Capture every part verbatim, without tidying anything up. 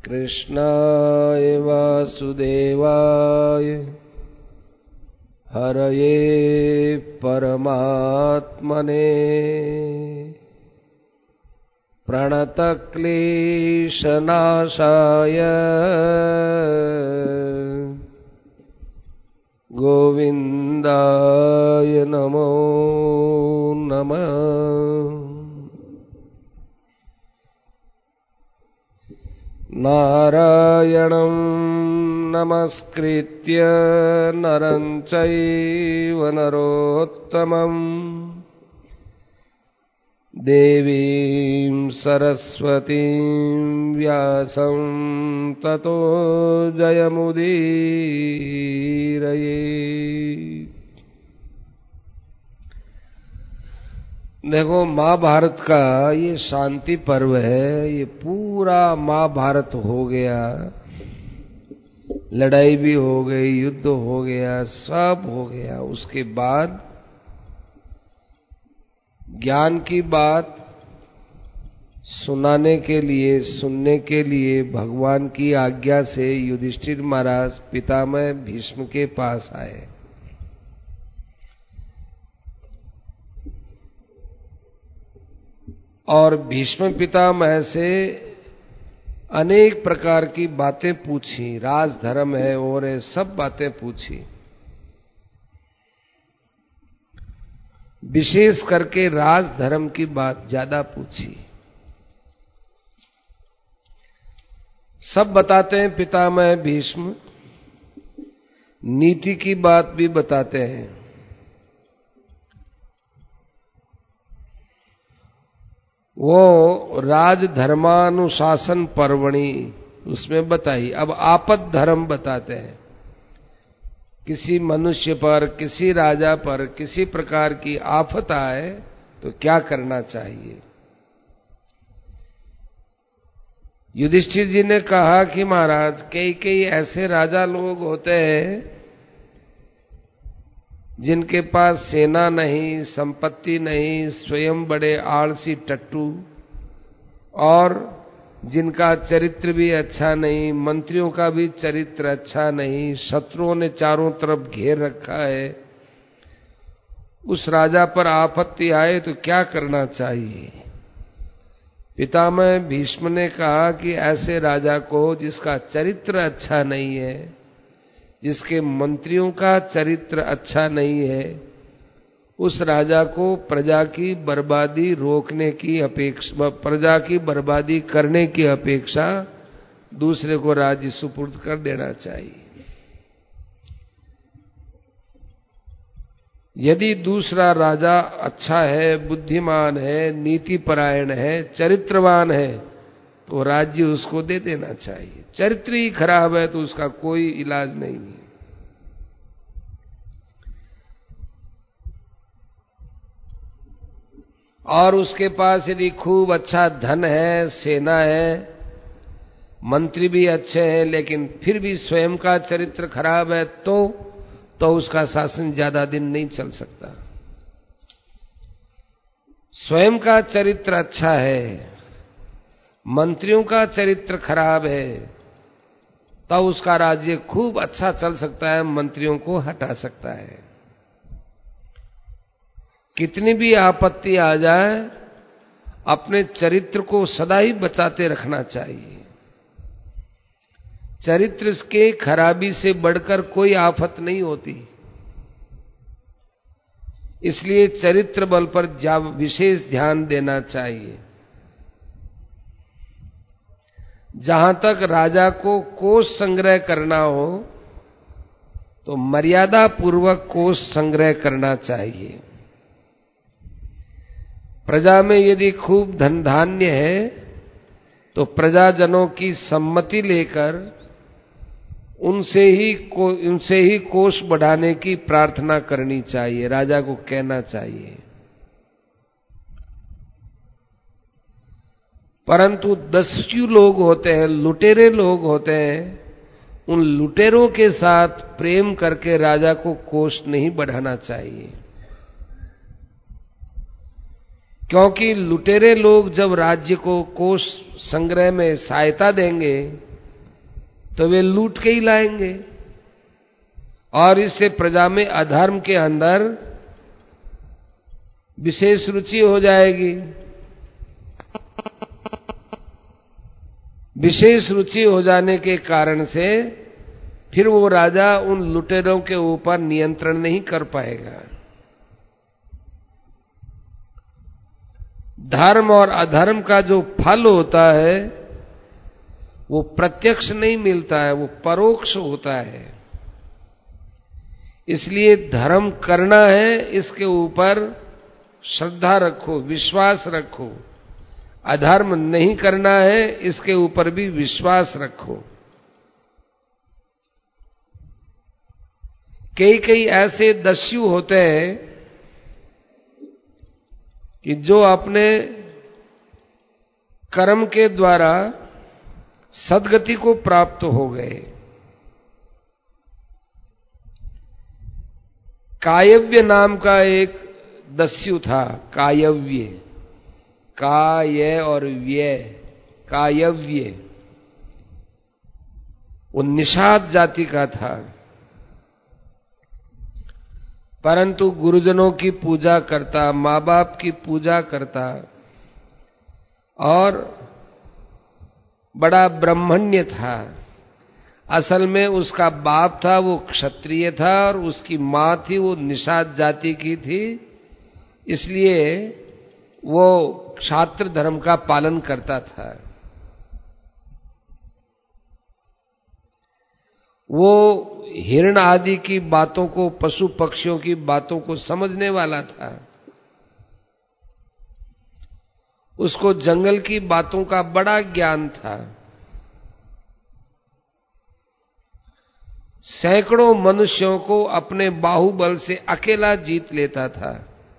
कृष्णाय वासुदेवाय हरये परमात्मने प्रणतक्लेशनाशाय गोविन्दाय नमो नमः। नारायणं नमस्कृत्य नरं चैव नरोत्तमम् देवीं सरस्वतीं व्यासं ततो जयमुदीरये। देखो, महाभारत का ये शांति पर्व है, ये पूरा महाभारत हो गया, लड़ाई भी हो गई, युद्ध हो गया, सब हो गया। उसके बाद ज्ञान की बात सुनाने के लिए, सुनने के लिए भगवान की आज्ञा से युधिष्ठिर महाराज पितामह भीष्म के पास आए। और भीष्म पितामह से अनेक प्रकार की बातें पूछी, राज धर्म है और है, सब बातें पूछी। विशेष करके राज धर्म की बात ज्यादा पूछी। सब बताते हैं पितामह भीष्म, नीति की बात भी बताते हैं। वो राजधर्मानुशासन पर्वणि उसमें बताई। अब आपद धर्म बताते हैं। किसी मनुष्य पर, किसी राजा पर किसी प्रकार की आफत आए तो क्या करना चाहिए। युधिष्ठिर जी ने कहा कि महाराज, कई कई ऐसे राजा लोग होते हैं जिनके पास सेना नहीं, संपत्ति नहीं, स्वयं बड़े आलसी टट्टू, और जिनका चरित्र भी अच्छा नहीं, मंत्रियों का भी चरित्र अच्छा नहीं, शत्रुओं ने चारों तरफ घेर रखा है। उस राजा पर आपत्ति आए तो क्या करना चाहिए। पितामह भीष्म ने कहा कि ऐसे राजा को, जिसका चरित्र अच्छा नहीं है, जिसके मंत्रियों का चरित्र अच्छा नहीं है, उस राजा को प्रजा की बर्बादी रोकने की अपेक्षा, प्रजा की बर्बादी करने की अपेक्षा दूसरे को राज्य सुपुर्द कर देना चाहिए। यदि दूसरा राजा अच्छा है, बुद्धिमान है, नीतिपरायण है, चरित्रवान है, तो राज्य उसको दे देना चाहिए। चरित्र ही खराब है तो उसका कोई इलाज नहीं है। और उसके पास यदि खूब अच्छा धन है, सेना है, मंत्री भी अच्छे हैं, लेकिन फिर भी स्वयं का चरित्र खराब है तो तो उसका शासन ज्यादा दिन नहीं चल सकता। स्वयं का चरित्र अच्छा है, मंत्रियों का चरित्र खराब है, तब उसका राज्य खूब अच्छा चल सकता है, मंत्रियों को हटा सकता है। कितनी भी आपत्ति आ जाए, अपने चरित्र को सदा ही बचाते रखना चाहिए। चरित्र के खराबी से बढ़कर कोई आफत नहीं होती। इसलिए चरित्र बल पर विशेष ध्यान देना चाहिए। जहां तक राजा को कोष संग्रह करना हो तो मर्यादा पूर्वक कोष संग्रह करना चाहिए। प्रजा में यदि खूब धन धान्य है तो प्रजाजनों की सम्मति लेकर उनसे ही को उनसे ही कोष बढ़ाने की प्रार्थना करनी चाहिए, राजा को कहना चाहिए। परंतु दस्यु लोग होते हैं, लुटेरे लोग होते हैं, उन लुटेरों के साथ प्रेम करके राजा को कोष नहीं बढ़ाना चाहिए। क्योंकि लुटेरे लोग जब राज्य को कोष संग्रह में सहायता देंगे तो वे लूट के ही लाएंगे, और इससे प्रजा में अधर्म के अंदर विशेष रुचि हो जाएगी। विशेष रुचि हो जाने के कारण से फिर वो राजा उन लुटेरों के ऊपर नियंत्रण नहीं कर पाएगा। धर्म और अधर्म का जो फल होता है वो प्रत्यक्ष नहीं मिलता है, वो परोक्ष होता है। इसलिए धर्म करना है, इसके ऊपर श्रद्धा रखो, विश्वास रखो। अधर्म नहीं करना है, इसके ऊपर भी विश्वास रखो। कई कई ऐसे दस्यु होते हैं कि जो अपने कर्म के द्वारा सद्गति को प्राप्त हो गए। कायव्य नाम का एक दस्यु था, कायव्य, काय और व्यय, कायव्य। वो निषाद जाति का था, परंतु गुरुजनों की पूजा करता, माँ बाप की पूजा करता और बड़ा ब्रह्मण्य था। असल में उसका बाप था वो क्षत्रिय था और उसकी माँ थी वो निषाद जाति की थी, इसलिए वो क्षात्र धर्म का पालन करता था। वो हिरण आदि की बातों को, पशु पक्षियों की बातों को समझने वाला था। उसको जंगल की बातों का बड़ा ज्ञान था। सैकड़ों मनुष्यों को अपने बाहुबल से अकेला जीत लेता था।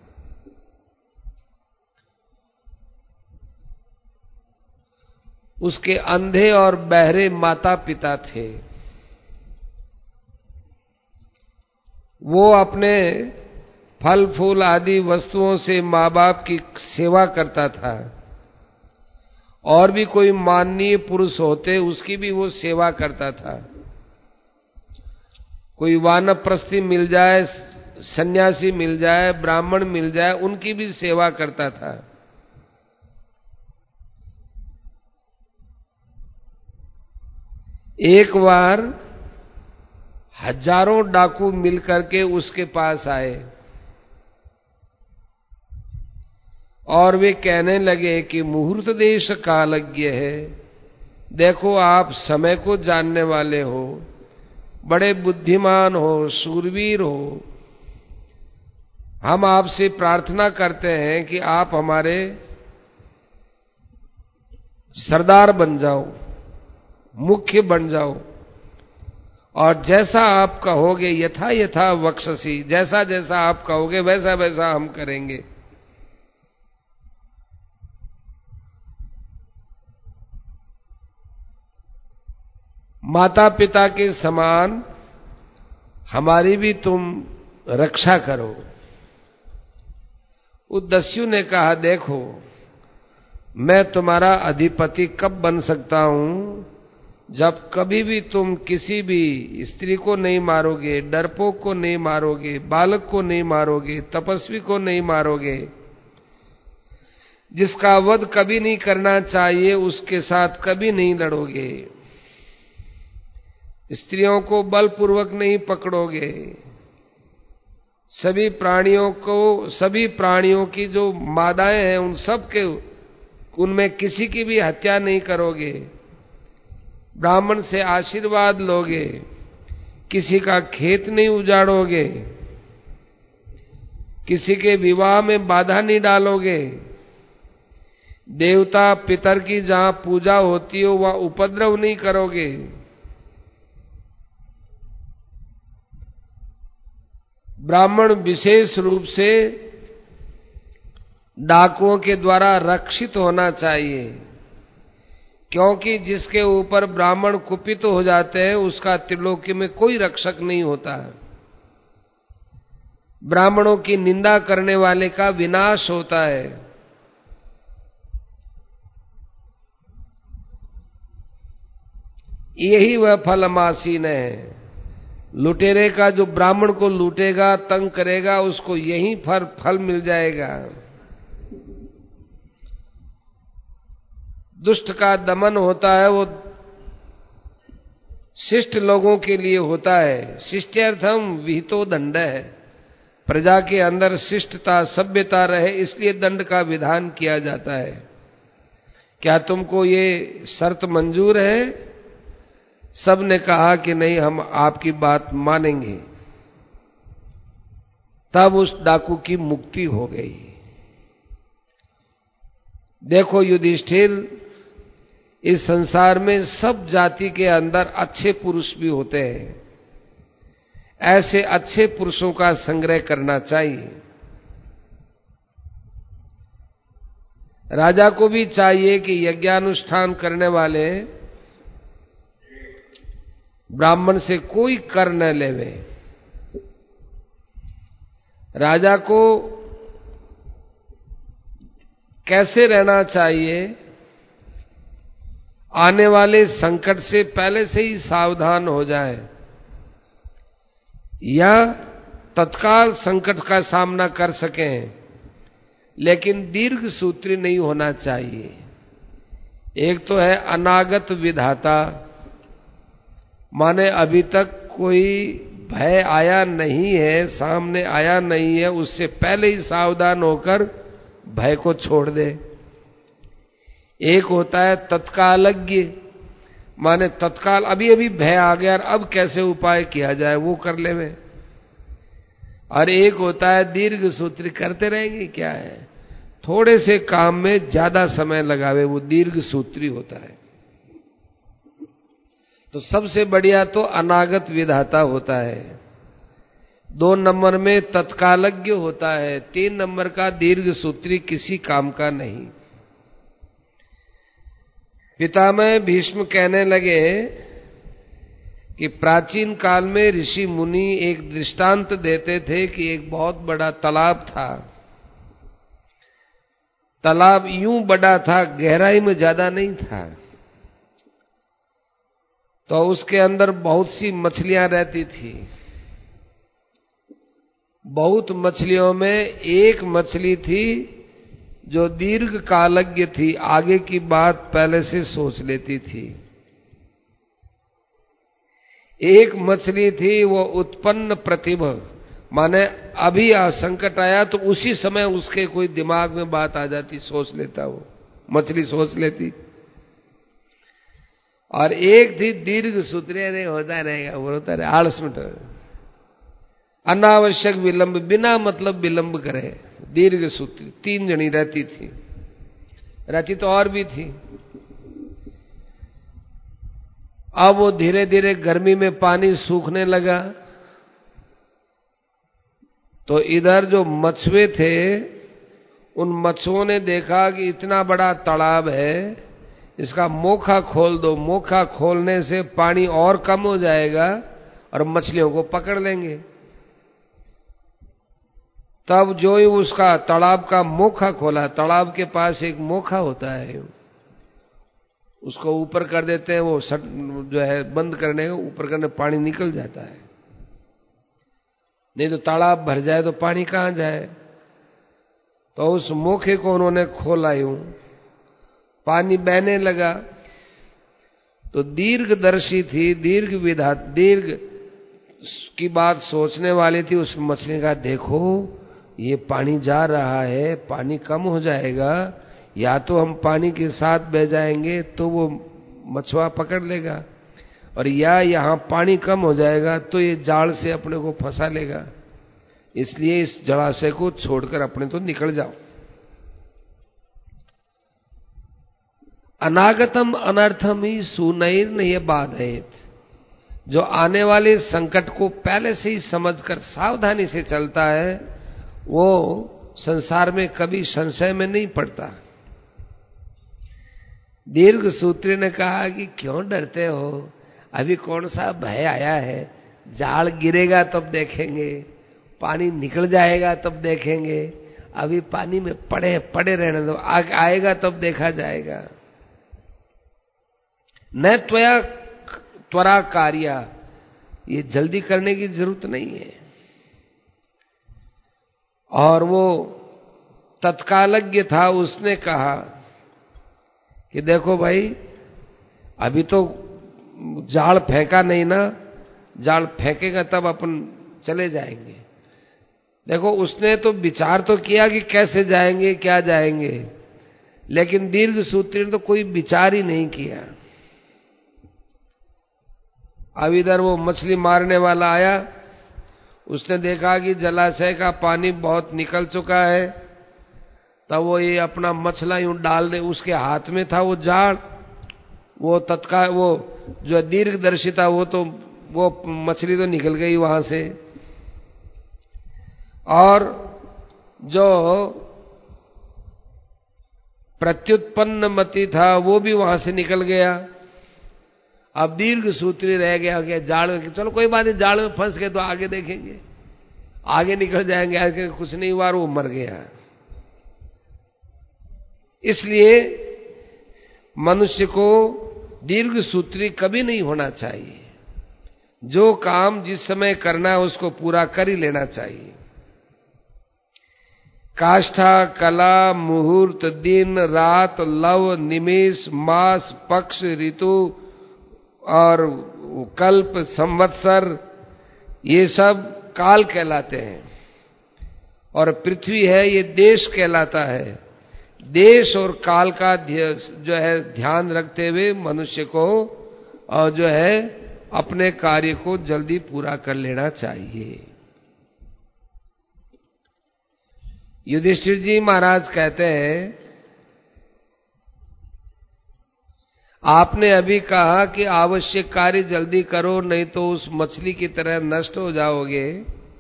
उसके अंधे और बहरे माता पिता थे। वो अपने फल फूल आदि वस्तुओं से माँ बाप की सेवा करता था, और भी कोई माननीय पुरुष होते उसकी भी वो सेवा करता था। कोई वानप्रस्थी मिल जाए, सन्यासी मिल जाए, ब्राह्मण मिल जाए, उनकी भी सेवा करता था। एक बार हजारों डाकू मिलकर के उसके पास आए और वे कहने लगे कि मुहूर्त देश कालज्ञ है, देखो आप समय को जानने वाले हो, बड़े बुद्धिमान हो, शूरवीर हो, हम आपसे प्रार्थना करते हैं कि आप हमारे सरदार बन जाओ, मुख्य बन जाओ, और जैसा आप कहोगे यथा यथा वक्षसी, जैसा जैसा आप कहोगे वैसा वैसा हम करेंगे। माता पिता के समान हमारी भी तुम रक्षा करो। उस दस्यु ने कहा, देखो मैं तुम्हारा अधिपति कब बन सकता हूं, जब कभी भी तुम किसी भी स्त्री को नहीं मारोगे, डरपोक को नहीं मारोगे, बालक को नहीं मारोगे, तपस्वी को नहीं मारोगे, जिसका वध कभी नहीं करना चाहिए उसके साथ कभी नहीं लड़ोगे, स्त्रियों को बलपूर्वक नहीं पकड़ोगे, सभी प्राणियों को, सभी प्राणियों की जो मादाएं हैं उन सब के, उनमें किसी की भी हत्या नहीं करोगे, ब्राह्मण से आशीर्वाद लोगे, किसी का खेत नहीं उजाड़ोगे, किसी के विवाह में बाधा नहीं डालोगे, देवता पितर की जहां पूजा होती हो वहां उपद्रव नहीं करोगे, ब्राह्मण विशेष रूप से डाकुओं के द्वारा रक्षित होना चाहिए, क्योंकि जिसके ऊपर ब्राह्मण कुपित हो जाते हैं उसका त्रिलोकी में कोई रक्षक नहीं होता। ब्राह्मणों की निंदा करने वाले का विनाश होता है। यही वह फलमासीन है। लुटेरे का, जो ब्राह्मण को लूटेगा, तंग करेगा, उसको यही फल फल मिल जाएगा। दुष्ट का दमन होता है, वो शिष्ट लोगों के लिए होता है। शिष्टार्थम विहितो दंड है। प्रजा के अंदर शिष्टता, सभ्यता रहे, इसलिए दंड का विधान किया जाता है। क्या तुमको ये शर्त मंजूर है? सब ने कहा कि नहीं, हम आपकी बात मानेंगे। तब उस डाकू की मुक्ति हो गई। देखो युधिष्ठिर, इस संसार में सब जाति के अंदर अच्छे पुरुष भी होते हैं। ऐसे अच्छे पुरुषों का संग्रह करना चाहिए। राजा को भी चाहिए कि यज्ञानुष्ठान करने वाले ब्राह्मण से कोई कर न लेवे। राजा को कैसे रहना चाहिए? आने वाले संकट से पहले से ही सावधान हो जाए, या तत्काल संकट का सामना कर सकें, लेकिन दीर्घ सूत्री नहीं होना चाहिए। एक तो है अनागत विधाता, माने अभी तक कोई भय आया नहीं है, सामने आया नहीं है, उससे पहले ही सावधान होकर भय को छोड़ दे। एक होता है तत्कालज्ञ, माने तत्काल अभी अभी भय आ गया और अब कैसे उपाय किया जाए वो कर लेवे। और एक होता है दीर्घ सूत्री, करते रहेंगे क्या है, थोड़े से काम में ज्यादा समय लगावे, वो दीर्घ सूत्री होता है। तो सबसे बढ़िया तो अनागत विधाता होता है। दो नंबर में तत्कालज्ञ होता है। तीन नंबर का दीर्घ सूत्री किसी काम का नहीं। पितामह भीष्म कहने लगे कि प्राचीन काल में ऋषि मुनि एक दृष्टांत देते थे कि एक बहुत बड़ा तालाब था। तालाब यूं बड़ा था, गहराई में ज्यादा नहीं था, तो उसके अंदर बहुत सी मछलियां रहती थी। बहुत मछलियों में एक मछली थी जो दीर्घ कालज्ञ थी, आगे की बात पहले से सोच लेती थी। एक मछली थी वो उत्पन्न प्रतिभा, माने अभी संकट आया तो उसी समय उसके कोई दिमाग में बात आ जाती, सोच लेता, वो मछली सोच लेती। और एक थी दीर्घ सूत्री, नहीं होता रहेगा, वो होता रहे आलस में, अनावश्यक विलंब, बिना मतलब विलंब करे, दीर्घ सूत्री। तीन जनी रहती थी, रहती तो और भी थी। अब वो धीरे धीरे गर्मी में पानी सूखने लगा, तो इधर जो मछुए थे उन मछुओं ने देखा कि इतना बड़ा तालाब है, इसका मोखा खोल दो। मोखा खोलने से पानी और कम हो जाएगा और मछलियों को पकड़ लेंगे। तब जो ही उसका तालाब का मोखा खोला, तालाब के पास एक मोखा होता है, उसको ऊपर कर देते हैं, वो सट जो है बंद करने का, ऊपर करने पानी निकल जाता है। नहीं तो तालाब भर जाए तो पानी कहां जाए। तो उस मोखे को उन्होंने खोला, यूं पानी बहने लगा। तो दीर्घदर्शी थी, दीर्घ विधा, दीर्घ की बात सोचने वाली थी। उस मछली का देखो ये पानी जा रहा है, पानी कम हो जाएगा, या तो हम पानी के साथ बह जाएंगे तो वो मछुआ पकड़ लेगा, और या यहाँ पानी कम हो जाएगा तो ये जाल से अपने को फंसा लेगा, इसलिए इस जलाशय को छोड़कर अपने तो निकल जाओ। अनागतम अनर्थम ही सुनैर्न ये बाधयेत, जो आने वाले संकट को पहले से ही समझकर सावधानी से चलता है वो संसार में कभी संशय में नहीं पड़ता। दीर्घ सूत्री ने कहा कि क्यों डरते हो, अभी कौन सा भय आया है, जाल गिरेगा तब देखेंगे, पानी निकल जाएगा तब देखेंगे, अभी पानी में पड़े पड़े रहने दो, आग आएगा तब देखा जाएगा। न त्वया त्वरा कार्य, ये जल्दी करने की जरूरत नहीं है। और वो तत्कालज्ञ था, उसने कहा कि देखो भाई, अभी तो जाल फेंका नहीं ना, जाल फेंकेगा तब अपन चले जाएंगे। देखो, उसने तो विचार तो किया कि कैसे जाएंगे, क्या जाएंगे, लेकिन दीर्घ सूत्री ने तो कोई विचार ही नहीं किया। अब इधर वो मछली मारने वाला आया, उसने देखा कि जलाशय का पानी बहुत निकल चुका है, तब वो ये अपना मछला यूं डाल दे, उसके हाथ में था वो जाल, वो तत्काल वो जो दीर्घदर्शी था वो तो वो मछली तो निकल गई वहां से, और जो प्रत्युत्पन्न मति था वो भी वहां से निकल गया। अब दीर्घ सूत्री रह गया कि जाल में, चलो कोई बात नहीं, जाल में फंस गए तो आगे देखेंगे, आगे निकल जाएंगे, आगे कुछ नहीं हुआ, वो मर गया। इसलिए मनुष्य को दीर्घ सूत्री कभी नहीं होना चाहिए। जो काम जिस समय करना है उसको पूरा कर ही लेना चाहिए। काष्ठा, कला, मुहूर्त, दिन, रात, लव, निमेष, मास, पक्ष, ऋतु और कल्प, संवत्सर, ये सब काल कहलाते हैं। और पृथ्वी है, ये देश कहलाता है। देश और काल का जो है ध्यान रखते हुए मनुष्य को और जो है अपने कार्य को जल्दी पूरा कर लेना चाहिए। युधिष्ठिर जी महाराज कहते हैं, आपने अभी कहा कि आवश्यक कार्य जल्दी करो, नहीं तो उस मछली की तरह नष्ट हो जाओगे।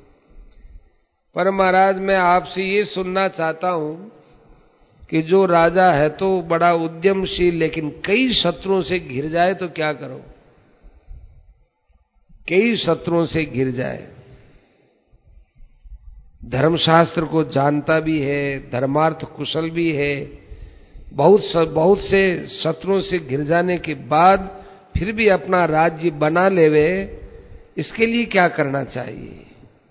पर महाराज, मैं आपसे ये सुनना चाहता हूं कि जो राजा है तो बड़ा उद्यमशील, लेकिन कई शत्रुओं से घिर जाए तो क्या करो? कई शत्रुओं से घिर जाए, धर्मशास्त्र को जानता भी है, धर्मार्थ कुशल भी है, बहुत बहुत से शत्रुओं से घिर जाने के बाद फिर भी अपना राज्य बना लेवे, इसके लिए क्या करना चाहिए?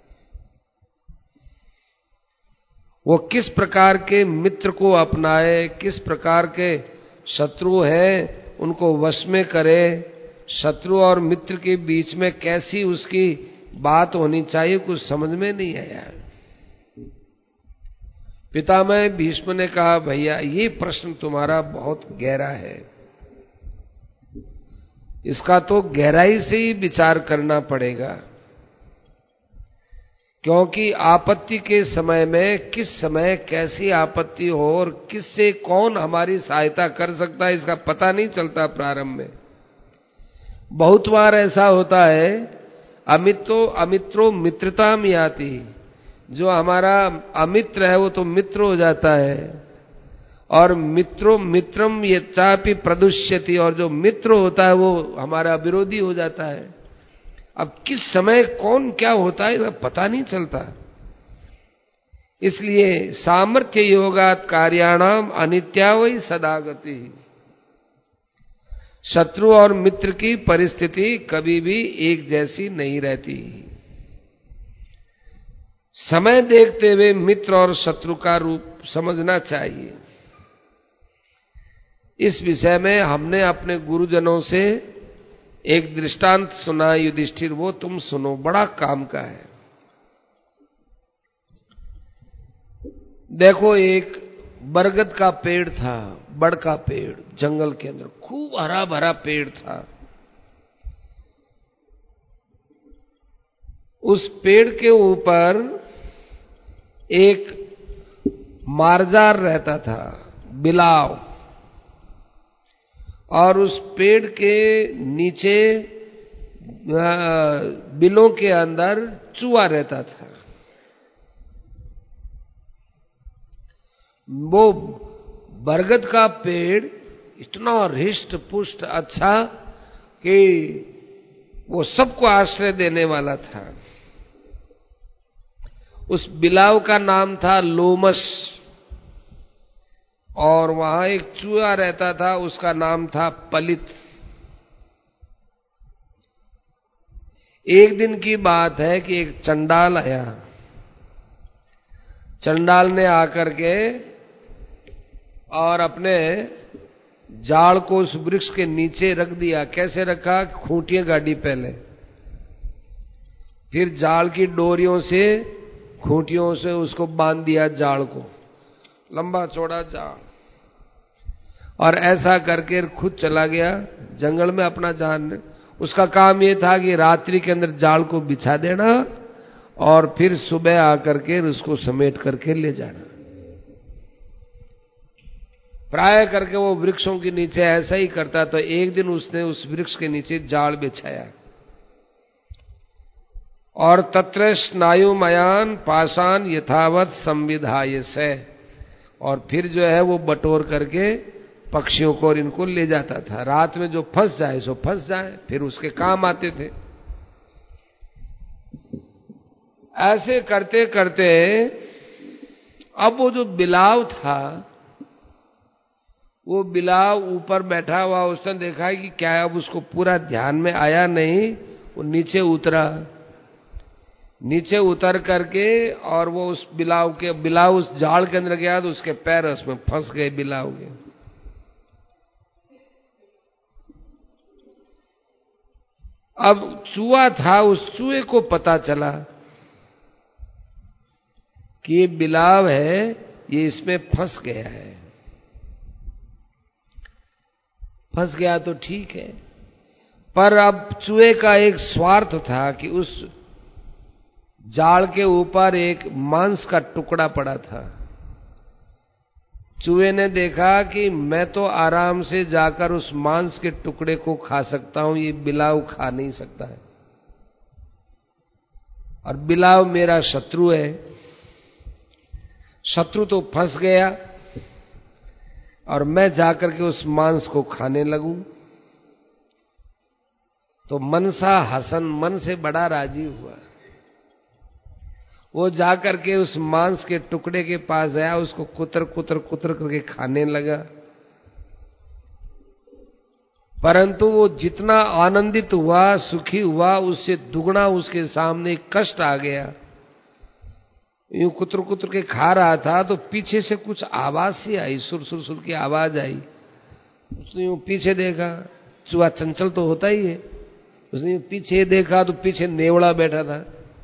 वो किस प्रकार के मित्र को अपनाए, किस प्रकार के शत्रु हैं उनको वश में करे, शत्रु और मित्र के बीच में कैसी उसकी बात होनी चाहिए, कुछ समझ में नहीं आया। पितामह भीष्म ने कहा, भैया ये प्रश्न तुम्हारा बहुत गहरा है, इसका तो गहराई से ही विचार करना पड़ेगा, क्योंकि आपत्ति के समय में किस समय कैसी आपत्ति हो और किससे कौन हमारी सहायता कर सकता है, इसका पता नहीं चलता प्रारंभ में। बहुत बार ऐसा होता है, अमित्रो अमित्रो मित्रता में आती, जो हमारा अमित्र है वो तो मित्र हो जाता है, और मित्रो मित्रम यच्चापि प्रदुष्यति, और जो मित्र होता है वो हमारा विरोधी हो जाता है। अब किस समय कौन क्या होता है इसका पता नहीं चलता। इसलिए सामर्थ्य योगात् कार्याणाम अनित्या वही सदागति। शत्रु और मित्र की परिस्थिति कभी भी एक जैसी नहीं रहती। समय देखते हुए मित्र और शत्रु का रूप समझना चाहिए। इस विषय में हमने अपने गुरुजनों से एक दृष्टांत सुना, युधिष्ठिर, वो तुम सुनो, बड़ा काम का है। देखो, एक बरगद का पेड़ था, बड़ का पेड़, जंगल के अंदर खूब हरा भरा पेड़ था। उस पेड़ के ऊपर एक मारजार रहता था, बिलाव, और उस पेड़ के नीचे बिलों के अंदर चूहा रहता था। वो बरगद का पेड़ इतना हृष्ट पुष्ट अच्छा कि वो सबको आश्रय देने वाला था। उस बिलाव का नाम था लोमस, और वहां एक चूहा रहता था, उसका नाम था पलित। एक दिन की बात है कि एक चंडाल आया। चंडाल ने आकर के और अपने जाल को उस वृक्ष के नीचे रख दिया। कैसे रखा? खूंटियां गाड़ी पहले, फिर जाल की डोरियों से, खूंटियों से उसको बांध दिया जाल को, लंबा चौड़ा जाल। और ऐसा करके खुद चला गया जंगल में अपना जान। उसका काम ये था कि रात्रि के अंदर जाल को बिछा देना और फिर सुबह आकर के उसको समेट करके ले जाना। प्राय करके वो वृक्षों के नीचे ऐसा ही करता। तो एक दिन उसने उस वृक्ष के नीचे जाल बिछाया और तत्र स्नायुमयान पाषाण यथावत संविधाय से, और फिर जो है वो बटोर करके पक्षियों को और इनको ले जाता था। रात में जो फंस जाए सो फंस जाए, फिर उसके काम आते थे। ऐसे करते करते अब वो जो बिलाव था, वो बिलाव ऊपर बैठा हुआ, उसने देखा कि क्या अब उसको पूरा ध्यान में आया नहीं। वो नीचे उतरा, नीचे उतर करके और वो उस बिलाव के बिलाव उस जाल के अंदर गया तो उसके पैर उसमें फंस गए बिलाव के। अब चूहा था, उस चूहे को पता चला कि ये बिलाव है, ये इसमें फंस गया है। फंस गया तो ठीक है, पर अब चूहे का एक स्वार्थ था कि उस जाल के ऊपर एक मांस का टुकड़ा पड़ा था। चूहे ने देखा कि मैं तो आराम से जाकर उस मांस के टुकड़े को खा सकता हूं, ये बिलाव खा नहीं सकता है, और बिलाव मेरा शत्रु है। शत्रु तो फंस गया और मैं जाकर के उस मांस को खाने लगूं। तो मनसा हसन, मन से बड़ा राजी हुआ। वो जाकर के उस मांस के टुकड़े के पास आया, उसको कुतर कुतर कुतर करके खाने लगा। परंतु वो जितना आनंदित हुआ, सुखी हुआ, उससे दुगना उसके सामने कष्ट आ गया। यूं कुतर कुतर के खा रहा था तो पीछे से कुछ आवाज सी आई, सुर सुर सुर की आवाज आई। उसने यूं पीछे देखा, चूहा चंचल तो होता ही है। उसने यूं पीछे देखा तो पीछे नेवला बैठा था।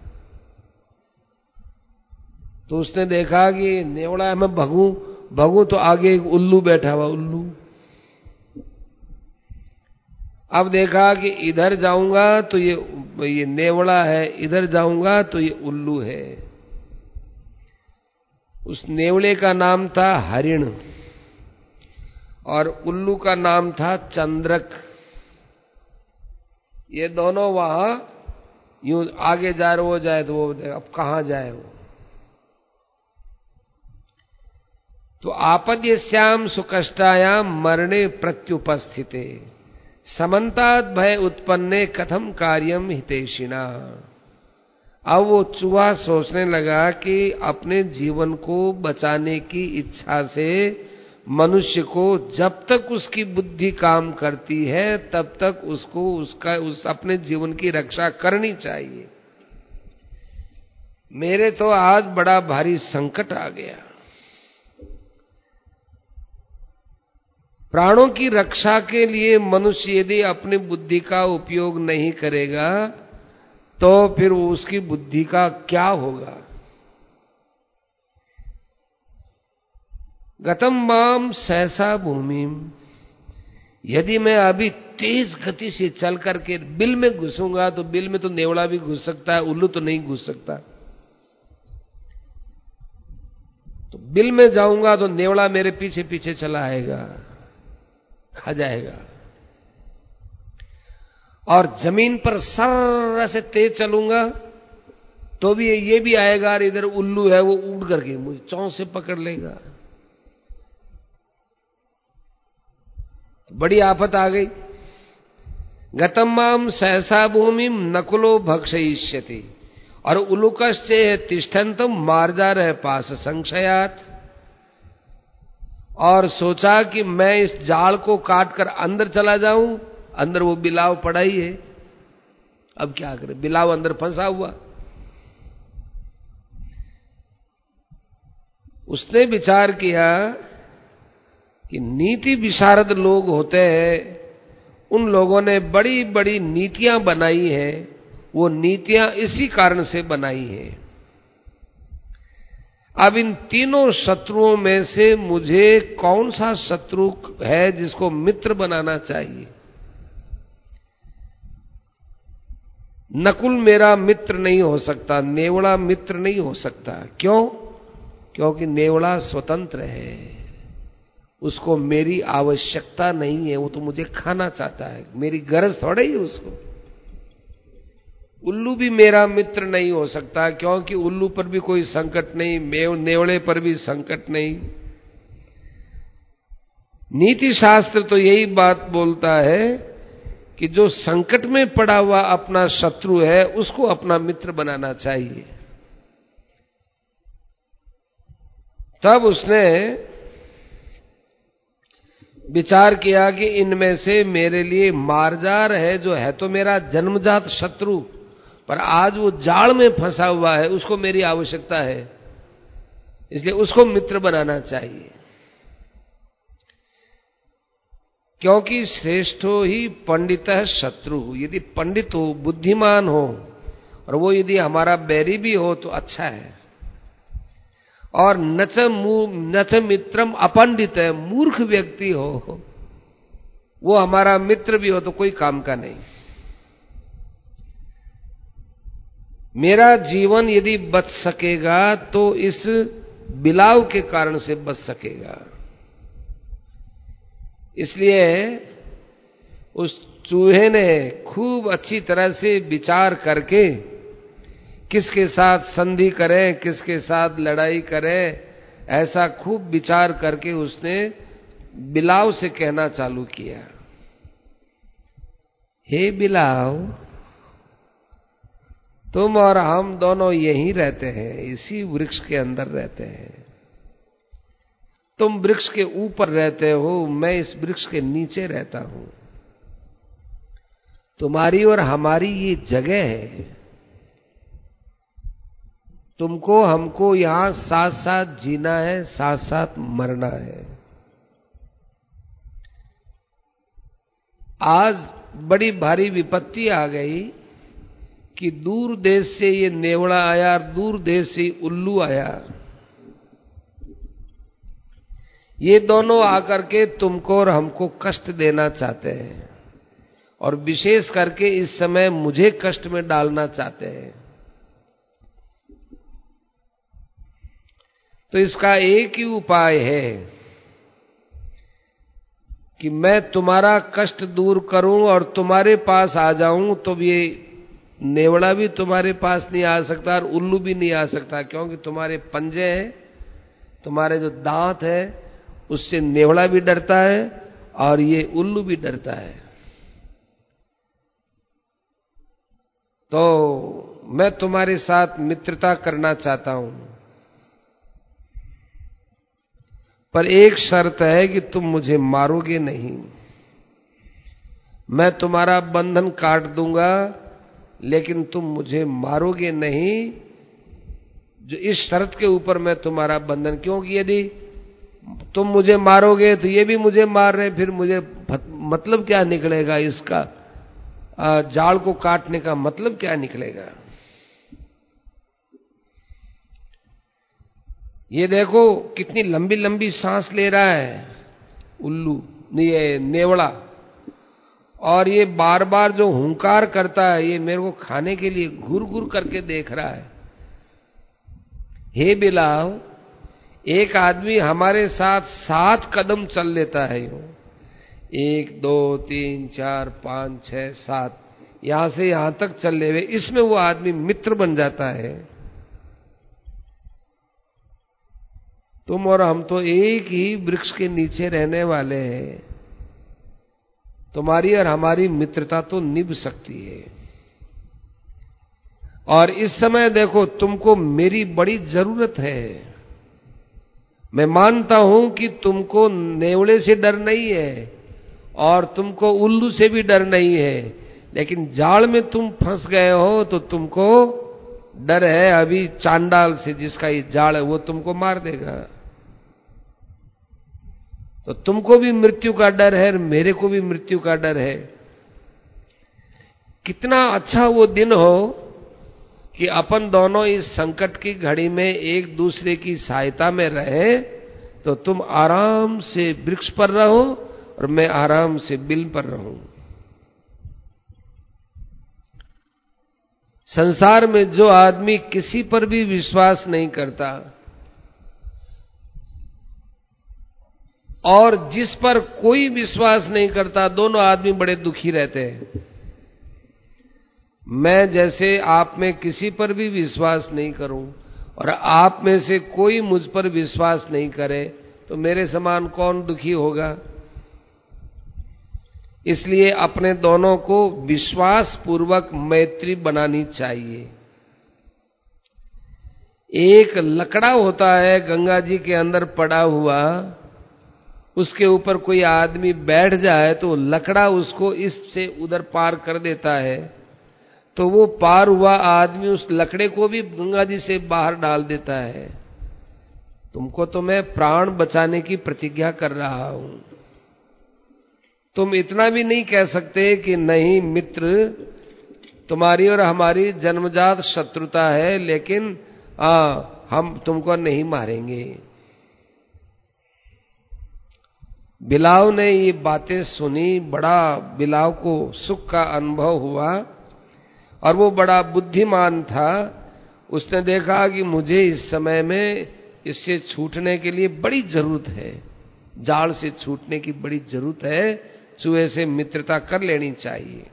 तो उसने देखा कि नेवला मैं भगूं भगूं तो आगे एक उल्लू बैठा हुआ, उल्लू। अब देखा कि इधर जाऊंगा तो ये ये नेवला है, इधर जाऊंगा तो ये उल्लू है। उस नेवले का नाम था हरिण और उल्लू का नाम था चंद्रक। ये दोनों वहां यूं आगे जा रहे, वो जाए तो वो अब कहां जाए वो। तो आपद्यस्याम सुकष्टायाम मरणे प्रत्युपस्थिते समन्तात् भय उत्पन्ने कथम कार्यम हितैषिणा। अब वो चूहा सोचने लगा कि अपने जीवन को बचाने की इच्छा से मनुष्य को जब तक उसकी बुद्धि काम करती है तब तक उसको उसका उस अपने जीवन की रक्षा करनी चाहिए। मेरे तो आज बड़ा भारी संकट आ गया। प्राणों की रक्षा के लिए मनुष्य यदि अपनी बुद्धि का उपयोग नहीं करेगा तो फिर उसकी बुद्धि का क्या होगा। गतम माम सहसा भूमिम, यदि मैं अभी तेज गति से चल करके बिल में घुसूंगा तो बिल में तो नेवला भी घुस सकता है, उल्लू तो नहीं घुस सकता। तो बिल में जाऊंगा तो नेवला मेरे पीछे पीछे चला आएगा, खा जाएगा। और जमीन पर सर से तेज चलूंगा तो भी ये भी आएगा और इधर उल्लू है वो उड़ करके मुझे चौं से पकड़ लेगा। बड़ी आफत आ गई। गतम माम सहसा भूमिम नकुलो भक्षयिष्यति और उलुकश्चे तिष्ठन्तम मार्जार है पास संशयात। और सोचा कि मैं इस जाल को काट कर अंदर चला जाऊं, अंदर वो बिलाव पड़ा ही है। अब क्या करे, बिलाव अंदर फंसा हुआ। उसने विचार किया कि नीति विशारद लोग होते हैं, उन लोगों ने बड़ी बड़ी नीतियां बनाई हैं, वो नीतियां इसी कारण से बनाई हैं। अब इन तीनों शत्रुओं में से मुझे कौन सा शत्रु है जिसको मित्र बनाना चाहिए? नकुल मेरा मित्र नहीं हो सकता, नेवला मित्र नहीं हो सकता। क्यों? क्योंकि नेवला स्वतंत्र है, उसको मेरी आवश्यकता नहीं है, वो तो मुझे खाना चाहता है, मेरी गरज थोड़ी है उसको। उल्लू भी मेरा मित्र नहीं हो सकता, क्योंकि उल्लू पर भी कोई संकट नहीं, नेवले पर भी संकट नहीं। नीति शास्त्र तो यही बात बोलता है कि जो संकट में पड़ा हुआ अपना शत्रु है, उसको अपना मित्र बनाना चाहिए। तब उसने विचार किया कि इनमें से मेरे लिए मार्जार है, जो है तो मेरा जन्मजात शत्रु, पर आज वो जाल में फंसा हुआ है, उसको मेरी आवश्यकता है, इसलिए उसको मित्र बनाना चाहिए। क्योंकि श्रेष्ठो ही पंडितः शत्रु, यदि पंडित हो, बुद्धिमान हो, और वो यदि हमारा बैरी भी हो तो अच्छा है। और नच नच मित्रम अपंडित है, मूर्ख व्यक्ति हो, वो हमारा मित्र भी हो तो कोई काम का नहीं। मेरा जीवन यदि बच सकेगा तो इस बिलाव के कारण से बच सकेगा। इसलिए उस चूहे ने खूब अच्छी तरह से विचार करके किसके साथ संधि करें, किसके साथ लड़ाई करें, ऐसा खूब विचार करके उसने बिलाव से कहना चालू किया, हे बिलाव, तुम और हम दोनों यहीं रहते हैं, इसी वृक्ष के अंदर रहते हैं। तुम वृक्ष के ऊपर रहते हो, मैं इस वृक्ष के नीचे रहता हूं। तुम्हारी और हमारी ये जगह है, तुमको हमको यहां साथ साथ जीना है, साथ साथ मरना है। आज बड़ी भारी विपत्ति आ गई कि दूर देश से ये नेवड़ा आया, दूर देश से उल्लू आया। ये दोनों आकर के तुमको और हमको कष्ट देना चाहते हैं, और विशेष करके इस समय मुझे कष्ट में डालना चाहते हैं। तो इसका एक ही उपाय है कि मैं तुम्हारा कष्ट दूर करूं और तुम्हारे पास आ जाऊं, तो ये नेवड़ा भी तुम्हारे पास नहीं आ सकता और उल्लू भी नहीं आ सकता, क्योंकि तुम्हारे पंजे हैं, तुम्हारे जो दांत है, उससे नेवड़ा भी डरता है और ये उल्लू भी डरता है। तो मैं तुम्हारे साथ मित्रता करना चाहता हूं, पर एक शर्त है कि तुम मुझे मारोगे नहीं। मैं तुम्हारा बंधन काट दूंगा, लेकिन तुम मुझे मारोगे नहीं। जो इस शर्त के ऊपर मैं तुम्हारा बंधन, क्योंकि यदि तुम मुझे मारोगे तो ये भी मुझे मार रहे, फिर मुझे मतलब क्या निकलेगा, इसका जाल को काटने का मतलब क्या निकलेगा। ये देखो कितनी लंबी लंबी सांस ले रहा है उल्लू, ये नेवड़ा, और ये बार बार जो हुंकार करता है, ये मेरे को खाने के लिए घूर घूर करके देख रहा है। हे बिलाव, एक आदमी हमारे साथ सात कदम चल लेता है, यूं एक दो तीन चार पांच छह सात, यहां से यहां तक चल ले, इसमें वो आदमी मित्र बन जाता है। तुम और हम तो एक ही वृक्ष के नीचे रहने वाले हैं, तुम्हारी और हमारी मित्रता तो निभ सकती है। और इस समय देखो तुमको मेरी बड़ी जरूरत है। मैं मानता हूं कि तुमको नेवले से डर नहीं है और तुमको उल्लू से भी डर नहीं है, लेकिन जाल में तुम फंस गए हो तो तुमको डर है अभी चांडाल से, जिसका ये जाल है वो तुमको मार देगा। तो तुमको भी मृत्यु का डर है, मेरे को भी मृत्यु का डर है। कितना अच्छा वो दिन हो कि अपन दोनों इस संकट की घड़ी में एक दूसरे की सहायता में रहे, तो तुम आराम से वृक्ष पर रहो और मैं आराम से बिल पर रहूं। संसार में जो आदमी किसी पर भी विश्वास नहीं करता और जिस पर कोई विश्वास नहीं करता, दोनों आदमी बड़े दुखी रहते हैं। मैं जैसे आप में किसी पर भी विश्वास नहीं करूं और आप में से कोई मुझ पर विश्वास नहीं करे, तो मेरे समान कौन दुखी होगा। इसलिए अपने दोनों को विश्वास पूर्वक मैत्री बनानी चाहिए। एक लकड़ा होता है गंगा जी के अंदर पड़ा हुआ, उसके ऊपर कोई आदमी बैठ जाए तो लकड़ा उसको इससे उधर पार कर देता है, तो वो पार हुआ आदमी उस लकड़े को भी गंगा जी से बाहर डाल देता है। तुमको तो मैं प्राण बचाने की प्रतिज्ञा कर रहा हूं, तुम इतना भी नहीं कह सकते कि नहीं मित्र, तुम्हारी और हमारी जन्मजात शत्रुता है, लेकिन आ, हम तुमको नहीं मारेंगे। बिलाव ने ये बातें सुनी, बड़ा बिलाव को सुख का अनुभव हुआ और वो बड़ा बुद्धिमान था। उसने देखा कि मुझे इस समय में इससे छूटने के लिए बड़ी जरूरत है, जाल से छूटने की बड़ी जरूरत है, चूहे से मित्रता कर लेनी चाहिए।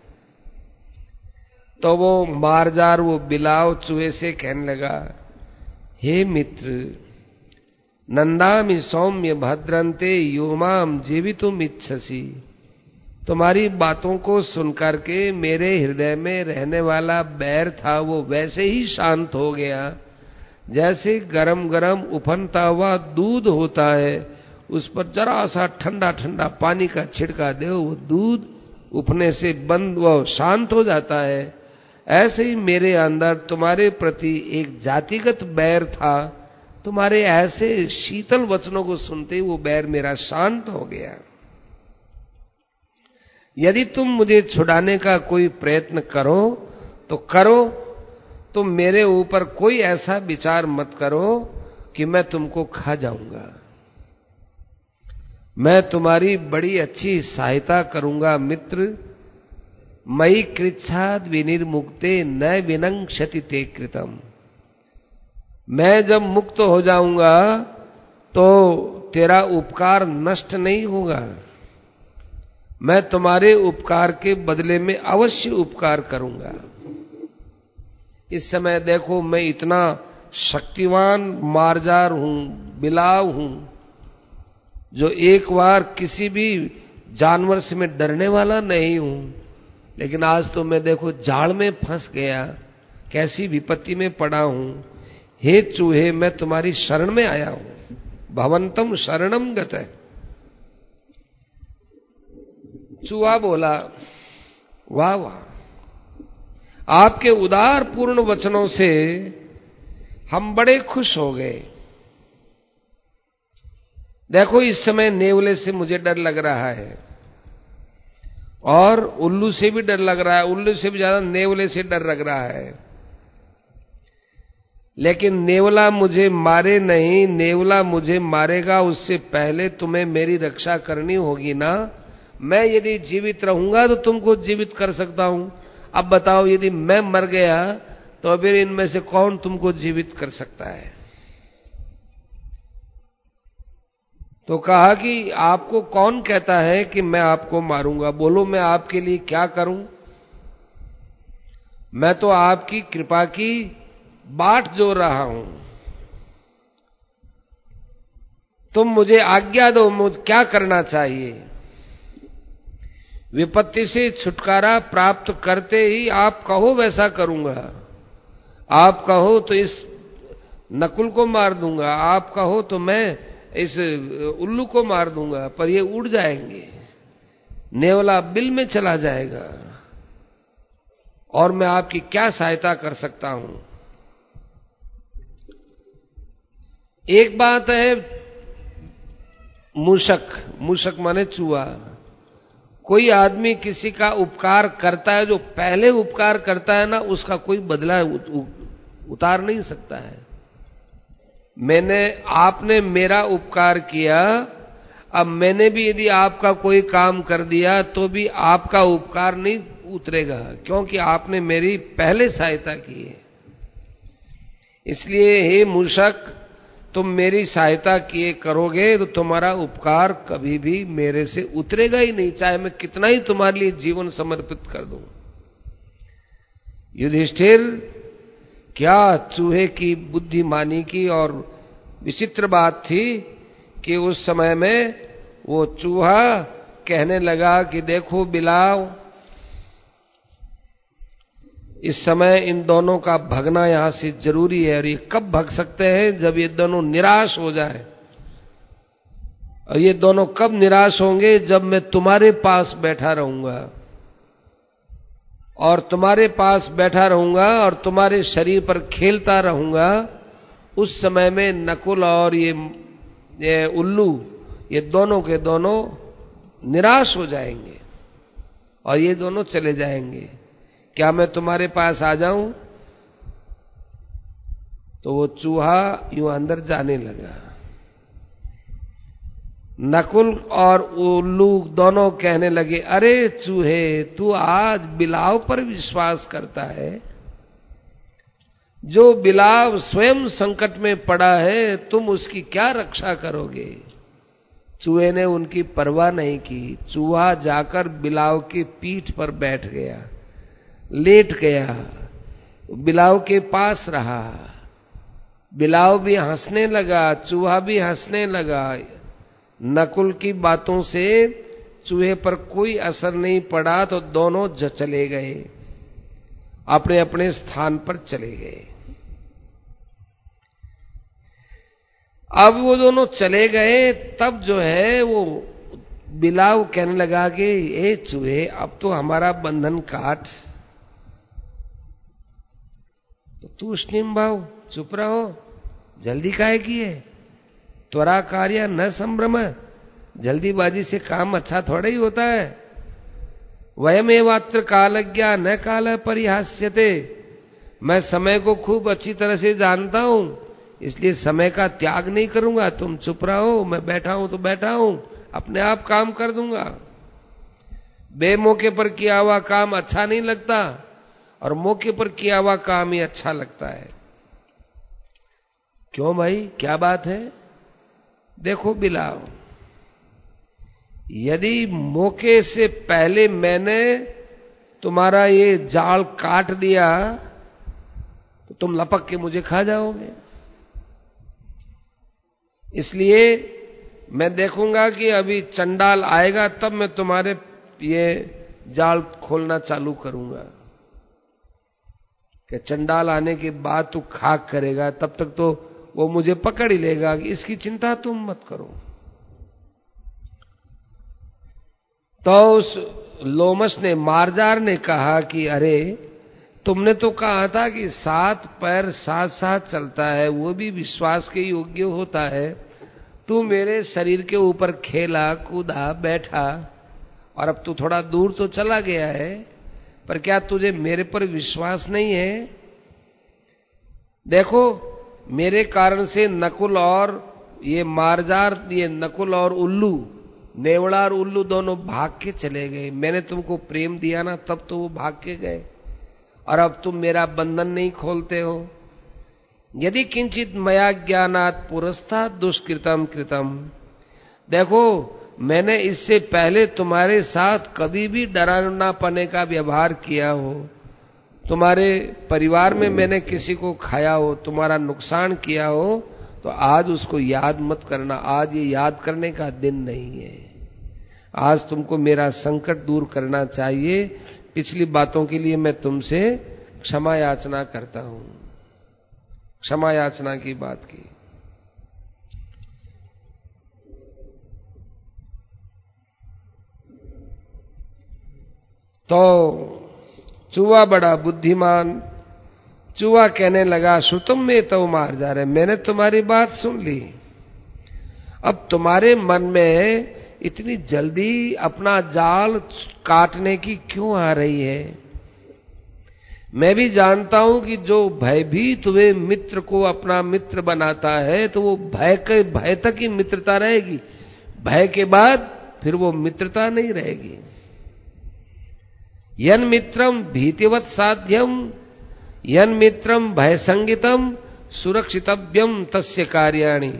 तो वो मारजार, वो बिलाव चूहे से कहने लगा, हे मित्र, नंदामि सौम्य भद्रंते योमाम जीवितुम इच्छसि। तुम्हारी बातों को सुनकर के मेरे हृदय में रहने वाला बैर था वो वैसे ही शांत हो गया, जैसे गरम गरम उफनता हुआ दूध होता है, उस पर जरा सा ठंडा ठंडा पानी का छिड़का दे, वो दूध उफने से बंद व शांत हो जाता है। ऐसे ही मेरे अंदर तुम्हारे प्रति एक जातिगत बैर था, तुम्हारे ऐसे शीतल वचनों को सुनते ही वो बैर मेरा शांत हो गया। यदि तुम मुझे छुड़ाने का कोई प्रयत्न करो तो करो, तुम मेरे ऊपर कोई ऐसा विचार मत करो कि मैं तुमको खा जाऊंगा। मैं तुम्हारी बड़ी अच्छी सहायता करूंगा मित्र। मयि कृच्छाद विनिर्मुक्ते न विनंक्षति ते कृतम। मैं जब मुक्त हो जाऊंगा तो तेरा उपकार नष्ट नहीं होगा, मैं तुम्हारे उपकार के बदले में अवश्य उपकार करूंगा। इस समय देखो मैं इतना शक्तिवान मारजार हूं, बिलाव हूं, जो एक बार किसी भी जानवर से मैं डरने वाला नहीं हूं, लेकिन आज तो मैं देखो जाल में फंस गया, कैसी विपत्ति में पड़ा हूं। हे चूहे, मैं तुम्हारी शरण में आया हूं, भवंतम शरणम गतः। चूहा बोला, वाह वाह, आपके उदार पूर्ण वचनों से हम बड़े खुश हो गए। देखो इस समय नेवले से मुझे डर लग रहा है और उल्लू से भी डर लग रहा है, उल्लू से भी ज्यादा नेवले से डर लग रहा है। लेकिन नेवला मुझे मारे नहीं, नेवला मुझे मारेगा उससे पहले तुम्हें मेरी रक्षा करनी होगी ना। मैं यदि जीवित रहूंगा तो तुमको जीवित कर सकता हूं। अब बताओ, यदि मैं मर गया तो फिर इनमें से कौन तुमको जीवित कर सकता है। तो कहा कि आपको कौन कहता है कि मैं आपको मारूंगा, बोलो मैं आपके लिए क्या करूं। मैं तो आपकी कृपा की बाट जोड़ रहा हूं, तुम मुझे आज्ञा दो, मुझे क्या करना चाहिए। विपत्ति से छुटकारा प्राप्त करते ही आप कहो वैसा करूंगा। आप कहो तो इस नकुल को मार दूंगा, आप कहो तो मैं इस उल्लू को मार दूंगा, पर ये उड़ जाएंगे, नेवला बिल में चला जाएगा। और मैं आपकी क्या सहायता कर सकता हूं। एक बात है मूषक, मूषक माने चूहा। कोई आदमी किसी का उपकार करता है, जो पहले उपकार करता है ना, उसका कोई बदला उ, उ, उतार नहीं सकता है। मैंने आपने मेरा उपकार किया, अब मैंने भी यदि आपका कोई काम कर दिया तो भी आपका उपकार नहीं उतरेगा, क्योंकि आपने मेरी पहले सहायता की है। इसलिए हे मूषक, तुम मेरी सहायता किए करोगे तो तुम्हारा उपकार कभी भी मेरे से उतरेगा ही नहीं, चाहे मैं कितना ही तुम्हारे लिए जीवन समर्पित कर दूं। युधिष्ठिर क्या चूहे की बुद्धिमानी की, और विचित्र बात थी कि उस समय में वो चूहा कहने लगा कि देखो बिलाव, इस समय इन दोनों का भगना यहां से जरूरी है, और ये कब भग सकते हैं, जब ये दोनों निराश हो जाए। और ये दोनों कब निराश होंगे, जब मैं तुम्हारे पास बैठा रहूंगा, और तुम्हारे पास बैठा रहूंगा और तुम्हारे शरीर पर खेलता रहूंगा। उस समय में नकुल और ये, ये उल्लू, ये दोनों के दोनों निराश हो जाएंगे और ये दोनों चले जाएंगे। क्या मैं तुम्हारे पास आ जाऊं? तो वो चूहा यूं अंदर जाने लगा। नकुल और उल्लू दोनों कहने लगे, अरे चूहे, तू आज बिलाव पर विश्वास करता है। जो बिलाव स्वयं संकट में पड़ा है, तुम उसकी क्या रक्षा करोगे? चूहे ने उनकी परवाह नहीं की। चूहा जाकर बिलाव की पीठ पर बैठ गया, लेट गया, बिलाव के पास रहा। बिलाव भी हंसने लगा, चूहा भी हंसने लगा। नकुल की बातों से चूहे पर कोई असर नहीं पड़ा, तो दोनों चले गए, अपने अपने स्थान पर चले गए। अब वो दोनों चले गए, तब जो है वो बिलाव कहने लगा कि ए चूहे, अब तो हमारा बंधन काट। तो तू स्निम भाव चुप रहो, जल्दी काहे की है? त्वरा कार्य न संभ्रम, जल्दीबाजी से काम अच्छा थोड़ा ही होता है। वयमेवात्र कालज्ञा न काल परिहास्यते, मैं समय को खूब अच्छी तरह से जानता हूं, इसलिए समय का त्याग नहीं करूंगा। तुम चुप रहो, मैं बैठा हूं तो बैठा हूं, अपने आप काम कर दूंगा। बेमौके पर किया हुआ काम अच्छा नहीं लगता, और मौके पर किया हुआ काम ही अच्छा लगता है। क्यों भाई, क्या बात है? देखो बिलाव, यदि मौके से पहले मैंने तुम्हारा ये जाल काट दिया तो तुम लपक के मुझे खा जाओगे। इसलिए मैं देखूंगा कि अभी चंडाल आएगा, तब मैं तुम्हारे ये जाल खोलना चालू करूंगा। कि चंडाल आने के बाद तू खाक करेगा, तब तक तो वो मुझे पकड़ ही लेगा। इसकी चिंता तुम मत करो। तो उस लोमस ने, मारजार ने कहा कि अरे, तुमने तो कहा था कि सात पैर साथ साथ चलता है, वो भी विश्वास के योग्य होता है। तू मेरे शरीर के ऊपर खेला, कूदा, बैठा, और अब तू थोड़ा दूर तो चला गया है, पर क्या तुझे मेरे पर विश्वास नहीं है? देखो, मेरे कारण से नकुल और ये मारजार, ये नकुल और उल्लू, नेवड़ा और उल्लू दोनों भाग के चले गए। मैंने तुमको प्रेम दिया ना, तब तो वो भाग के गए, और अब तुम मेरा बंधन नहीं खोलते हो। यदि किंचित मया ज्ञानात् पुरस्तात् दुष्कृतम कृतम, देखो मैंने इससे पहले तुम्हारे साथ कभी भी डराना पने का व्यवहार किया हो, तुम्हारे परिवार में मैंने किसी को खाया हो, तुम्हारा नुकसान किया हो, तो आज उसको याद मत करना। आज ये याद करने का दिन नहीं है। आज तुमको मेरा संकट दूर करना चाहिए। पिछली बातों के लिए मैं तुमसे क्षमा याचना करता हूं। क्षमा याचना की बात की। तो चूहा बड़ा बुद्धिमान। चूहा कहने लगा, श्रुतम में तो मार जा रहे, मैंने तुम्हारी बात सुन ली, अब तुम्हारे मन में इतनी जल्दी अपना जाल काटने की क्यों आ रही है? मैं भी जानता हूं कि जो भयभीत हुए मित्र को अपना मित्र बनाता है तो वो भय के भय तक ही मित्रता रहेगी, भय के बाद फिर वो मित्रता नहीं रहेगी। यन मित्रम भीतिवत साध्यम यन मित्रम भय संगितम सुरक्षितव्यम तस्य कार्याणि।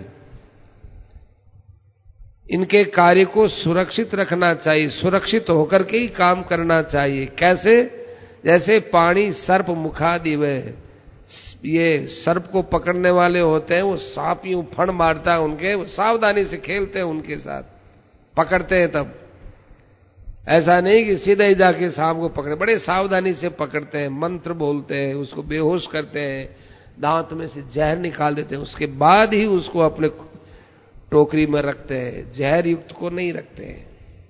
इनके कार्य को सुरक्षित रखना चाहिए, सुरक्षित होकर के ही काम करना चाहिए। कैसे? जैसे पानी सर्प मुखादिव, ये सर्प को पकड़ने वाले होते हैं, वो सांप यूं फण मारता है उनके, वो सावधानी से खेलते हैं उनके साथ, पकड़ते हैं तब। ऐसा नहीं कि सीधे ही जाके सांप को पकड़े, बड़े सावधानी से पकड़ते हैं, मंत्र बोलते हैं, उसको बेहोश करते हैं, दांत में से जहर निकाल देते हैं, उसके बाद ही उसको अपने टोकरी में रखते हैं, जहर युक्त को नहीं रखते हैं।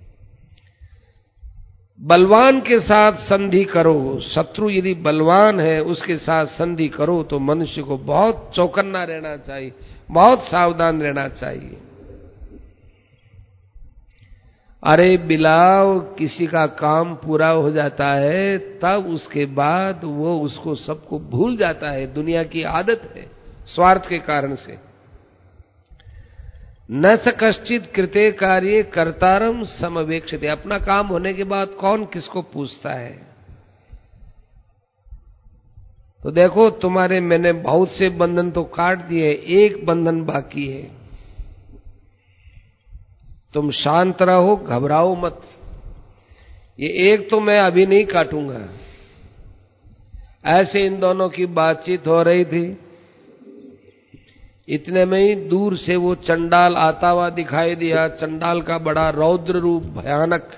बलवान के साथ संधि करो, शत्रु यदि बलवान है उसके साथ संधि करो तो मनुष्य को बहुत चौकन्ना रहना चाहिए, बहुत सावधान रहना चाहिए। अरे बिलाव, किसी का काम पूरा हो जाता है तब उसके बाद वो उसको सबको भूल जाता है, दुनिया की आदत है, स्वार्थ के कारण से। न स कश्चित कृते कार्ये कर्तारम समवेक्षते। अपना काम होने के बाद कौन किसको पूछता है? तो देखो, तुम्हारे मैंने बहुत से बंधन तो काट दिए, एक बंधन बाकी है। तुम शांत रहो, घबराओ मत। ये एक तो मैं अभी नहीं काटूंगा। ऐसे इन दोनों की बातचीत हो रही थी, इतने में ही दूर से वो चंडाल आता हुआ दिखाई दिया। चंडाल का बड़ा रौद्र रूप, भयानक।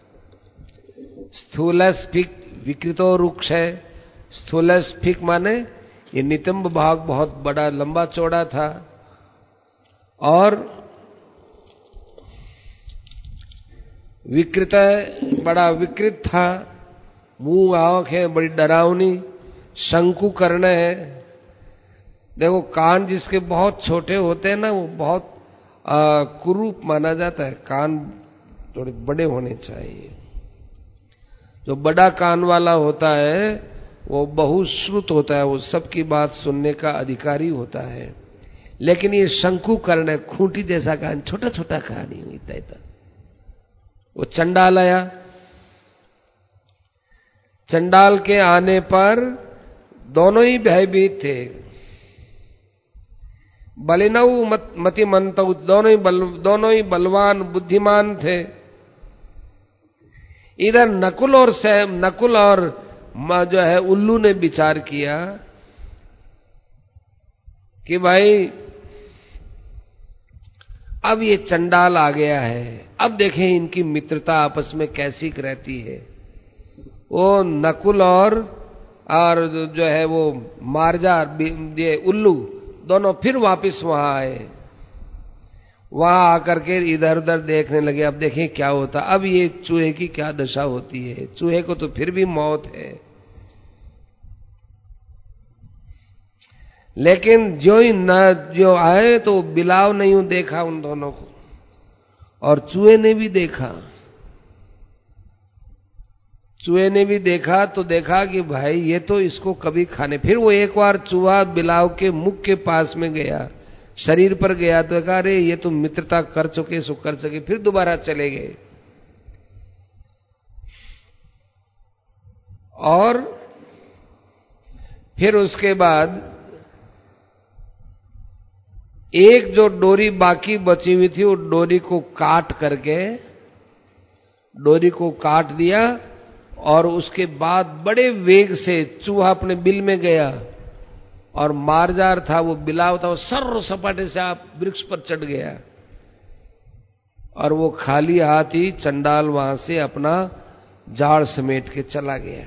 स्थूलस्फिक विकृतो रुक्ष है। स्थूलस्फिक माने ये नितंब भाग बहुत बड़ा लंबा चौड़ा था और विकृत बड़ा विकृत था, मुंह आंख है बड़ी डरावनी, शंकु कर्ण है। देखो, कान जिसके बहुत छोटे होते हैं ना, वो बहुत कुरूप माना जाता है। कान थोड़े बड़े होने चाहिए। जो बड़ा कान वाला होता है वो बहुश्रुत होता है, वो सबकी बात सुनने का अधिकारी होता है। लेकिन ये शंकु कर्ण है, खूंटी जैसा कान, छोटा छोटा कान ही इतना इतना। वो चंडाल आया। चंडाल के आने पर दोनों ही भयभीत थे। बलिनऊ मत मतिमंतऊ, दोनों ही बल दोनों ही बलवान बुद्धिमान थे। इधर नकुल और सैम नकुल और जो है उल्लू ने विचार किया कि भाई अब ये चंडाल आ गया है, अब देखें इनकी मित्रता आपस में कैसी रहती है। वो नकुल और और जो है वो मारजार, ये उल्लू, दोनों फिर वापस वहां आए। वहां आकर के इधर उधर देखने लगे, अब देखें क्या होता। अब ये चूहे की क्या दशा होती है। चूहे को तो फिर भी मौत है, लेकिन जो ही न जो आए तो बिलाव नहीं देखा उन दोनों को, और चूहे ने भी देखा। चूहे ने भी देखा तो देखा कि भाई ये तो इसको कभी खाने। फिर वो एक बार चूहा बिलाव के मुख के पास में गया, शरीर पर गया, तो कहा अरे ये तो मित्रता कर चुके सो कर सके। फिर दोबारा चले गए और फिर उसके बाद एक जो डोरी बाकी बची हुई थी, वो डोरी को काट करके डोरी को काट दिया और उसके बाद बड़े वेग से चूहा अपने बिल में गया और मारजार था, वो बिलाव था, वो सर्र सपाटे से आप वृक्ष पर चढ़ गया और वो खाली हाथ ही चंडाल वहां से अपना जाड़ समेट के चला गया।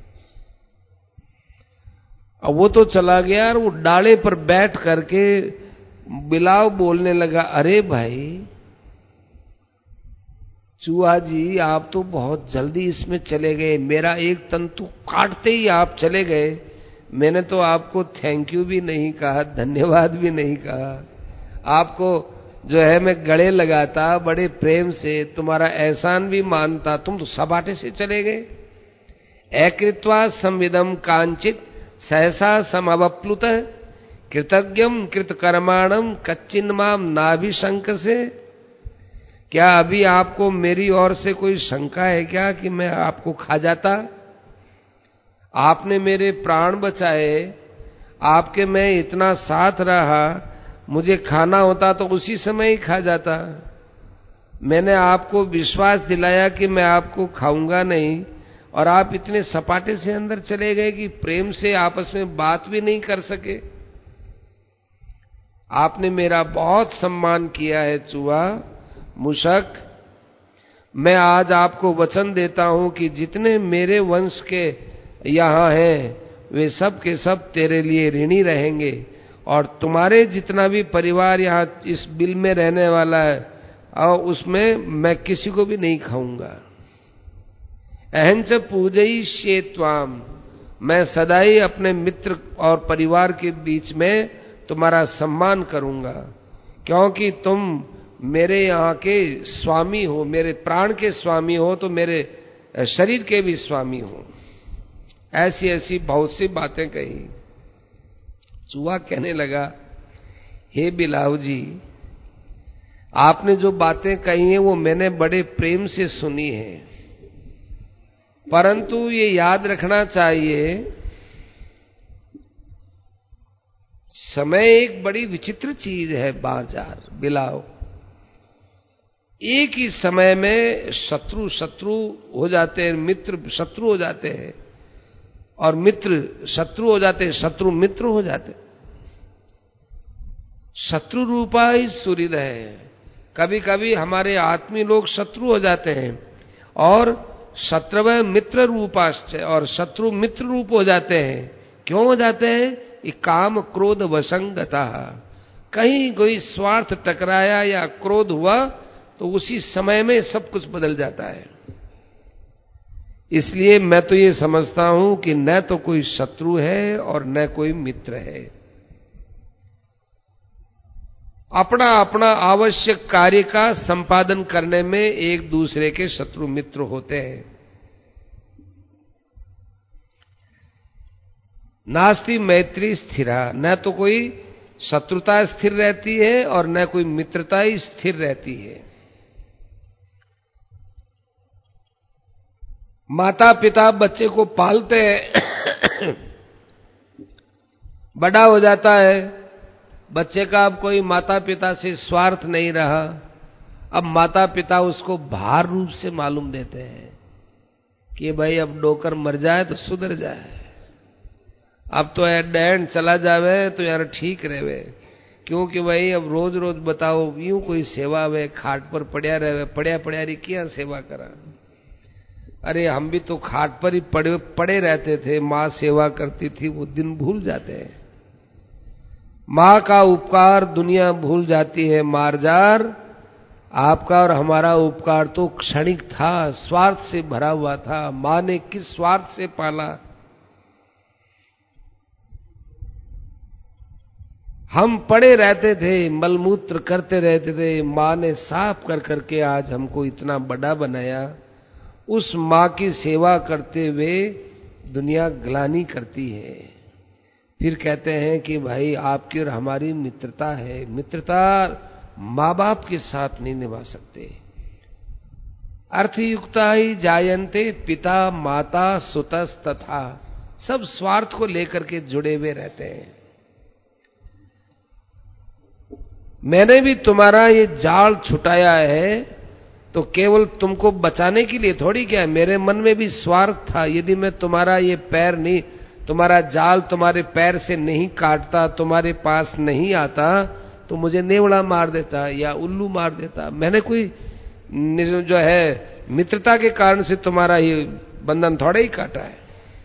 अब वो तो चला गया और वो डाले पर बैठ करके बिलाव बोलने लगा, अरे भाई चूहा जी आप तो बहुत जल्दी इसमें चले गए, मेरा एक तंतु काटते ही आप चले गए। मैंने तो आपको थैंक यू भी नहीं कहा, धन्यवाद भी नहीं कहा। आपको जो है मैं गले लगाता बड़े प्रेम से, तुम्हारा एहसान भी मानता, तुम तो सपाटे से चले गए। अकृत्वा संविदम कांचित सहसा समवप्लुत कृतज्ञम कृतकर्माणम कच्चिन्माम नाभिशंक से। क्या अभी आपको मेरी ओर से कोई शंका है क्या कि मैं आपको खा जाता? आपने मेरे प्राण बचाए, आपके मैं इतना साथ रहा, मुझे खाना होता तो उसी समय ही खा जाता। मैंने आपको विश्वास दिलाया कि मैं आपको खाऊंगा नहीं, और आप इतने सपाटे से अंदर चले गए कि प्रेम से आपस में बात भी नहीं कर सके। आपने मेरा बहुत सम्मान किया है चूहा, मूषक। मैं आज आपको वचन देता हूं कि जितने मेरे वंश के यहाँ हैं वे सब के सब तेरे लिए ऋणी रहेंगे, और तुम्हारे जितना भी परिवार यहाँ इस बिल में रहने वाला है और उसमें मैं किसी को भी नहीं खाऊंगा। अहंच पूजयिष्ये त्वाम, मैं सदा ही अपने मित्र और परिवार के बीच में तुम्हारा सम्मान करूंगा, क्योंकि तुम मेरे यहाँ के स्वामी हो, मेरे प्राण के स्वामी हो, तो मेरे शरीर के भी स्वामी हो। ऐसी ऐसी बहुत सी बातें कही। चूहा कहने लगा, हे बिलाव जी, आपने जो बातें कही हैं वो मैंने बड़े प्रेम से सुनी है, परंतु ये याद रखना चाहिए समय एक बड़ी विचित्र चीज है। बाजार बिलाव, एक ही समय में शत्रु शत्रु हो जाते हैं, मित्र शत्रु हो जाते हैं, और मित्र शत्रु हो जाते हैं, शत्रु मित्र हो जाते हैं। शत्रु रूपा ही सूर्य है। कभी कभी हमारे आत्मी लोग शत्रु हो जाते हैं, और शत्रव मित्र रूपाश्च, और शत्रु मित्र रूप हो जाते हैं। क्यों हो जाते हैं? ये काम क्रोध वसंगता, कहीं कोई स्वार्थ टकराया या क्रोध हुआ तो उसी समय में सब कुछ बदल जाता है। इसलिए मैं तो ये समझता हूं कि न तो कोई शत्रु है और न कोई मित्र है। अपना अपना आवश्यक कार्य का संपादन करने में एक दूसरे के शत्रु मित्र होते हैं। नास्ति मैत्री स्थिरा, न तो कोई शत्रुता स्थिर रहती है और न कोई मित्रता ही स्थिर रहती है। माता पिता बच्चे को पालते हैं, बड़ा हो जाता है, बच्चे का अब कोई माता पिता से स्वार्थ नहीं रहा। अब माता पिता उसको भार रूप से मालूम देते हैं कि भाई अब डोकर मर जाए तो सुधर जाए, अब तो यार डैन चला जावे तो यार ठीक रहे, क्योंकि भाई अब रोज रोज बताओ यूं कोई सेवा वे खाट पर पड़िया रहे, पड़िया पड़िया री क्या सेवा करा। अरे हम भी तो खाट पर ही पड़े पड़े रहते थे, माँ सेवा करती थी, वो दिन भूल जाते हैं। माँ का उपकार दुनिया भूल जाती है मारजार, आपका और हमारा उपकार तो क्षणिक था, स्वार्थ से भरा हुआ था। माँ ने किस स्वार्थ से पाला? हम पड़े रहते थे, मलमूत्र करते रहते थे, माँ ने साफ कर करके आज हमको इतना बड़ा बनाया। उस माँ की सेवा करते हुए दुनिया ग्लानि करती है। फिर कहते हैं कि भाई आपकी और हमारी मित्रता है। मित्रता माँ बाप के साथ नहीं निभा सकते। अर्थयुक्ता ही जायन्ते पिता माता सुतस तथा, सब स्वार्थ को लेकर के जुड़े हुए रहते हैं। मैंने भी तुम्हारा ये जाल छुटाया है तो केवल तुमको बचाने के लिए थोड़ी, क्या मेरे मन में भी स्वार्थ था। यदि मैं तुम्हारा ये पैर नहीं, तुम्हारा जाल तुम्हारे पैर से नहीं काटता, तुम्हारे पास नहीं आता, तो मुझे नेवड़ा मार देता या उल्लू मार देता। मैंने कोई जो है मित्रता के कारण से तुम्हारा ये बंधन थोड़ा ही काटा है।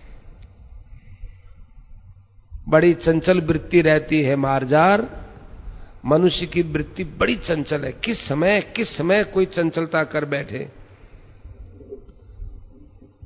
बड़ी चंचल वृत्ति रहती है मारजार, मनुष्य की वृत्ति बड़ी चंचल है। किस समय किस समय कोई चंचलता कर बैठे।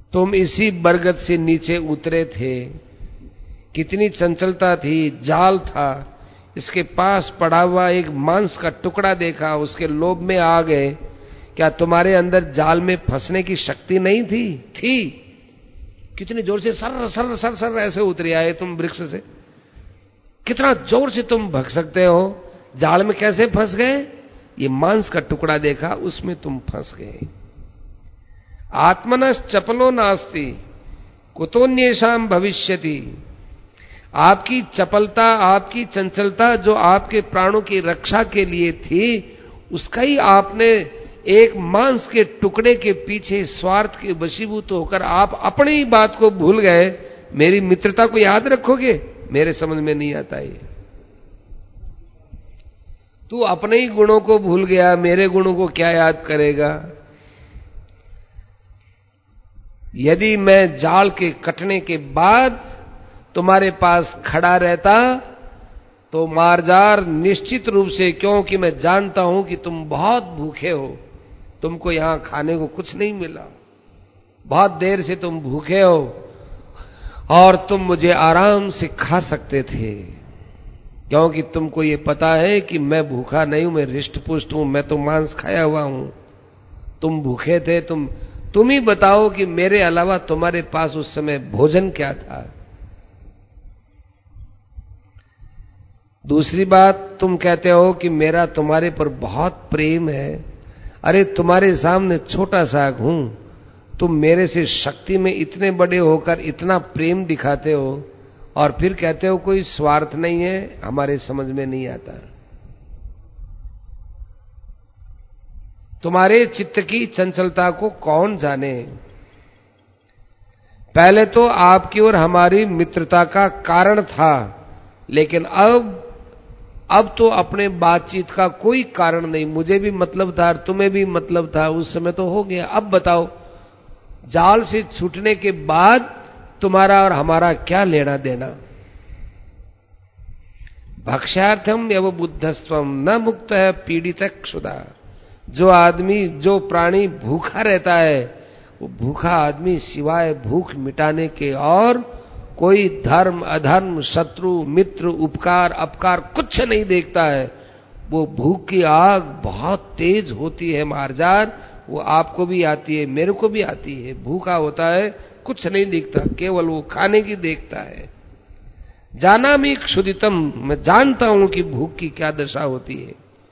तुम इसी बरगद से नीचे उतरे थे। कितनी चंचलता थी, जाल था, इसके पास पड़ा हुआ एक मांस का टुकड़ा देखा, उसके लोभ में आ गए। क्या तुम्हारे अंदर जाल में फंसने की शक्ति नहीं थी? थी। कितनी जोर से सर सर सर सर ऐसे उतरे आए तुम वृक्ष से। कितना जोर से तुम भग सकते हो? जाल में कैसे फंस गए? ये मांस का टुकड़ा देखा, उसमें तुम फंस गए। आत्मनस चपलो नास्ति कुतोन्येषाम भविष्यति। आपकी चपलता, आपकी चंचलता जो आपके प्राणों की रक्षा के लिए थी, उसका ही आपने एक मांस के टुकड़े के पीछे स्वार्थ के वशीभूत होकर आप अपनी ही बात को भूल गए। मेरी मित्रता को याद रखोगे? मेरे समझ में नहीं आता ये। तू अपने ही गुणों को भूल गया, मेरे गुणों को क्या याद करेगा? यदि मैं जाल के कटने के बाद तुम्हारे पास खड़ा रहता तो मार्जार निश्चित रूप से, क्योंकि मैं जानता हूं कि तुम बहुत भूखे हो, तुमको यहां खाने को कुछ नहीं मिला, बहुत देर से तुम भूखे हो और तुम मुझे आराम से खा सकते थे, क्योंकि तुमको ये पता है कि मैं भूखा नहीं हूं, मैं हृष्ट पुष्ट हूं, मैं तो मांस खाया हुआ हूं। तुम भूखे थे, तुम तुम ही बताओ कि मेरे अलावा तुम्हारे पास उस समय भोजन क्या था? दूसरी बात, तुम कहते हो कि मेरा तुम्हारे पर बहुत प्रेम है। अरे तुम्हारे सामने छोटा सा हूं, तुम मेरे से शक्ति में इतने बड़े होकर इतना प्रेम दिखाते हो और फिर कहते हो कोई स्वार्थ नहीं है। हमारे समझ में नहीं आता। तुम्हारे चित्त की चंचलता को कौन जाने। पहले तो आपकी और हमारी मित्रता का कारण था, लेकिन अब अब तो अपने बातचीत का कोई कारण नहीं। मुझे भी मतलब था और तुम्हें भी मतलब था, उस समय तो हो गया। अब बताओ, जाल से छूटने के बाद तुम्हारा और हमारा क्या लेना देना? भक्ष्यार्थम एवं बुद्धस्वम न मुक्त है पीड़ित क्षुधा। जो आदमी, जो प्राणी भूखा रहता है, वो भूखा आदमी सिवाय भूख मिटाने के और कोई धर्म अधर्म, शत्रु मित्र, उपकार अपकार कुछ नहीं देखता है। वो भूख की आग बहुत तेज होती है मार्जार, वो आपको भी आती है, मेरे को भी आती है। भूखा होता है, कुछ नहीं दिखता, केवल वो खाने की देखता है। जाना मी क्षुदितम, मैं जानता हूं कि भूख की क्या दशा होती है।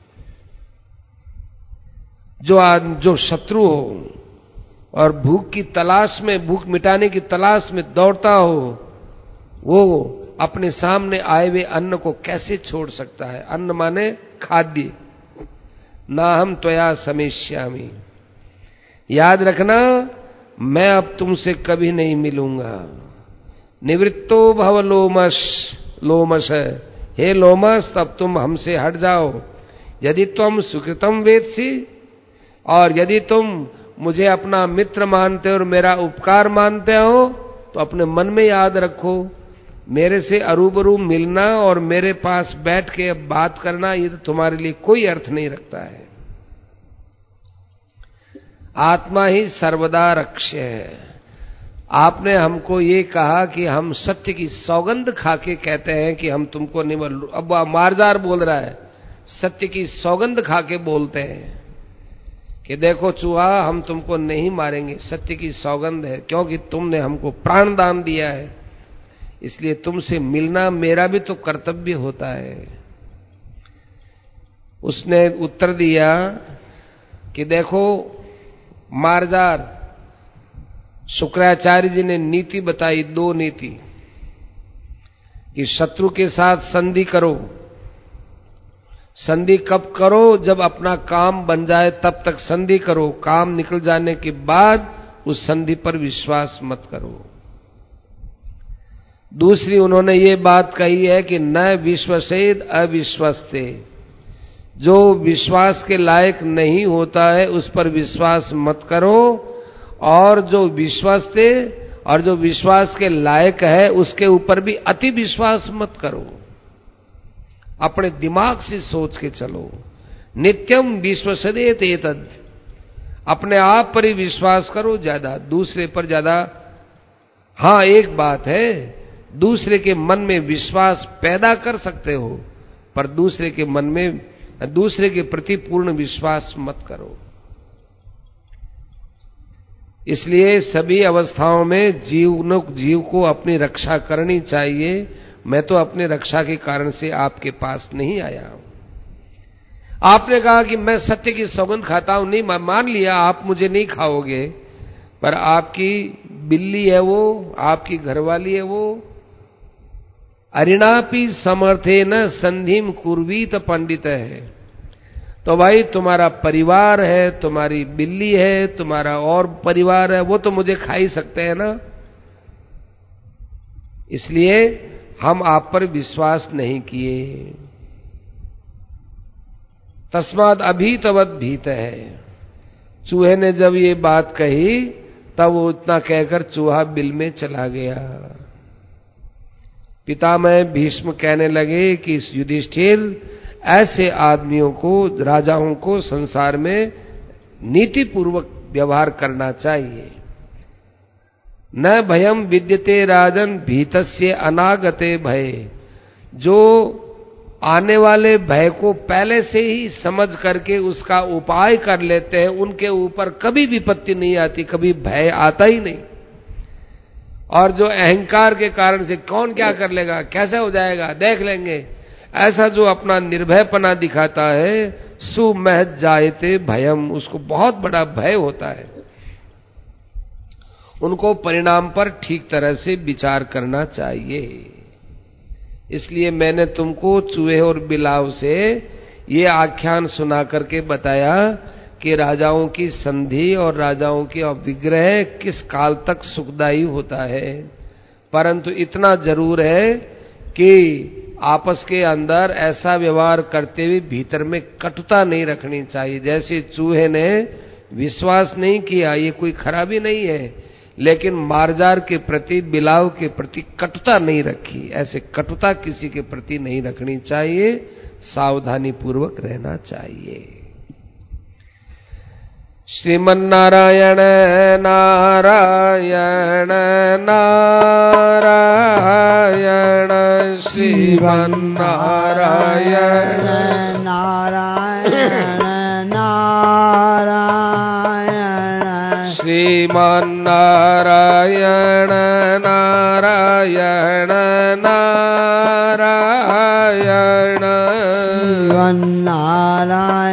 जो आदमी, जो शत्रु हो और भूख की तलाश में, भूख मिटाने की तलाश में दौड़ता हो, वो अपने सामने आए हुए अन्न को कैसे छोड़ सकता है? अन्न माने खाद्य। ना हम त्वया समेष्यामि। याद रखना, मैं अब तुमसे कभी नहीं मिलूंगा। निवृत्तो भव लोमश, लोमश है, हे लोमस, तब तुम हमसे हट जाओ। यदि तुम सुकृतम वेत्सि, और यदि तुम मुझे अपना मित्र मानते हो और मेरा उपकार मानते हो, तो अपने मन में याद रखो, मेरे से अरूबरू मिलना और मेरे पास बैठ के बात करना, ये तो तुम्हारे लिए कोई अर्थ नहीं रखता है। आत्मा ही सर्वदा रक्ष्य है। आपने हमको ये कहा कि हम सत्य की सौगंध खाके कहते हैं कि हम तुमको नहीं बोल। अब मारजार बोल रहा है, सत्य की सौगंध खाके बोलते हैं कि देखो चूहा, हम तुमको नहीं मारेंगे, सत्य की सौगंध है, क्योंकि तुमने हमको प्राण दान दिया है, इसलिए तुमसे मिलना मेरा भी तो कर्तव्य होता है। उसने उत्तर दिया कि देखो मारजार, शुक्राचार्य जी ने नीति बताई, दो नीति, कि शत्रु के साथ संधि करो। संधि कब करो? जब अपना काम बन जाए तब तक संधि करो, काम निकल जाने के बाद उस संधि पर विश्वास मत करो। दूसरी उन्होंने ये बात कही है कि न विश्वसेद अविश्वस्ते। जो विश्वास के लायक नहीं होता है उस पर विश्वास मत करो, और जो विश्वस्ते और जो विश्वास के लायक है उसके ऊपर भी अति विश्वास मत करो। अपने दिमाग से सोच के चलो। नित्यम विश्वसदेत एतद। अपने आप पर ही विश्वास करो ज्यादा, दूसरे पर ज्यादा। हाँ, एक बात है, दूसरे के मन में विश्वास पैदा कर सकते हो, पर दूसरे के मन में, दूसरे के प्रति पूर्ण विश्वास मत करो। इसलिए सभी अवस्थाओं में जीव जीव को अपनी रक्षा करनी चाहिए। मैं तो अपने रक्षा के कारण से आपके पास नहीं आया हूं। आपने कहा कि मैं सत्य की सौगंध खाता हूं, नहीं, मान लिया आप मुझे नहीं खाओगे, पर आपकी बिल्ली है वो, आपकी घरवाली है वो, अरिणापि समर्थे न संधिम कुर्वीत पंडित है। तो भाई तुम्हारा परिवार है, तुम्हारी बिल्ली है, तुम्हारा और परिवार है, वो तो मुझे खा ही सकते हैं ना। इसलिए हम आप पर विश्वास नहीं किए। तस्माद अभीतवत भीत है। चूहे ने जब ये बात कही तब वो इतना कहकर चूहा बिल में चला गया। पितामह भीष्म कहने लगे कि इस युधिष्ठिर, ऐसे आदमियों को, राजाओं को संसार में नीति पूर्वक व्यवहार करना चाहिए। न भयम विद्यते राजन भीतस्य अनागते भय। जो आने वाले भय को पहले से ही समझ करके उसका उपाय कर लेते हैं, उनके ऊपर कभी विपत्ति नहीं आती, कभी भय आता ही नहीं। और जो अहंकार के कारण से कौन क्या कर लेगा, कैसे हो जाएगा, देख लेंगे, ऐसा जो अपना निर्भयपना दिखाता है, सुमहत जायते भयम, उसको बहुत बड़ा भय होता है। उनको परिणाम पर ठीक तरह से विचार करना चाहिए। इसलिए मैंने तुमको चूहे और बिलाव से ये आख्यान सुना करके बताया कि राजाओं की संधि और राजाओं की विग्रह किस काल तक सुखदायी होता है। परंतु इतना जरूर है कि आपस के अंदर ऐसा व्यवहार करते हुए भीतर में कटुता नहीं रखनी चाहिए। जैसे चूहे ने विश्वास नहीं किया, ये कोई खराबी नहीं है, लेकिन मार्जार के प्रति, बिलाव के प्रति कटुता नहीं रखी। ऐसे कटुता किसी के प्रति नहीं रखनी चाहिए, सावधानी पूर्वक रहना चाहिए। श्रीमन्नारायण नारायण नारायण श्रीमन्नारायण नारायण नारायण श्रीमन्नारायण नारायण नारायण नारायण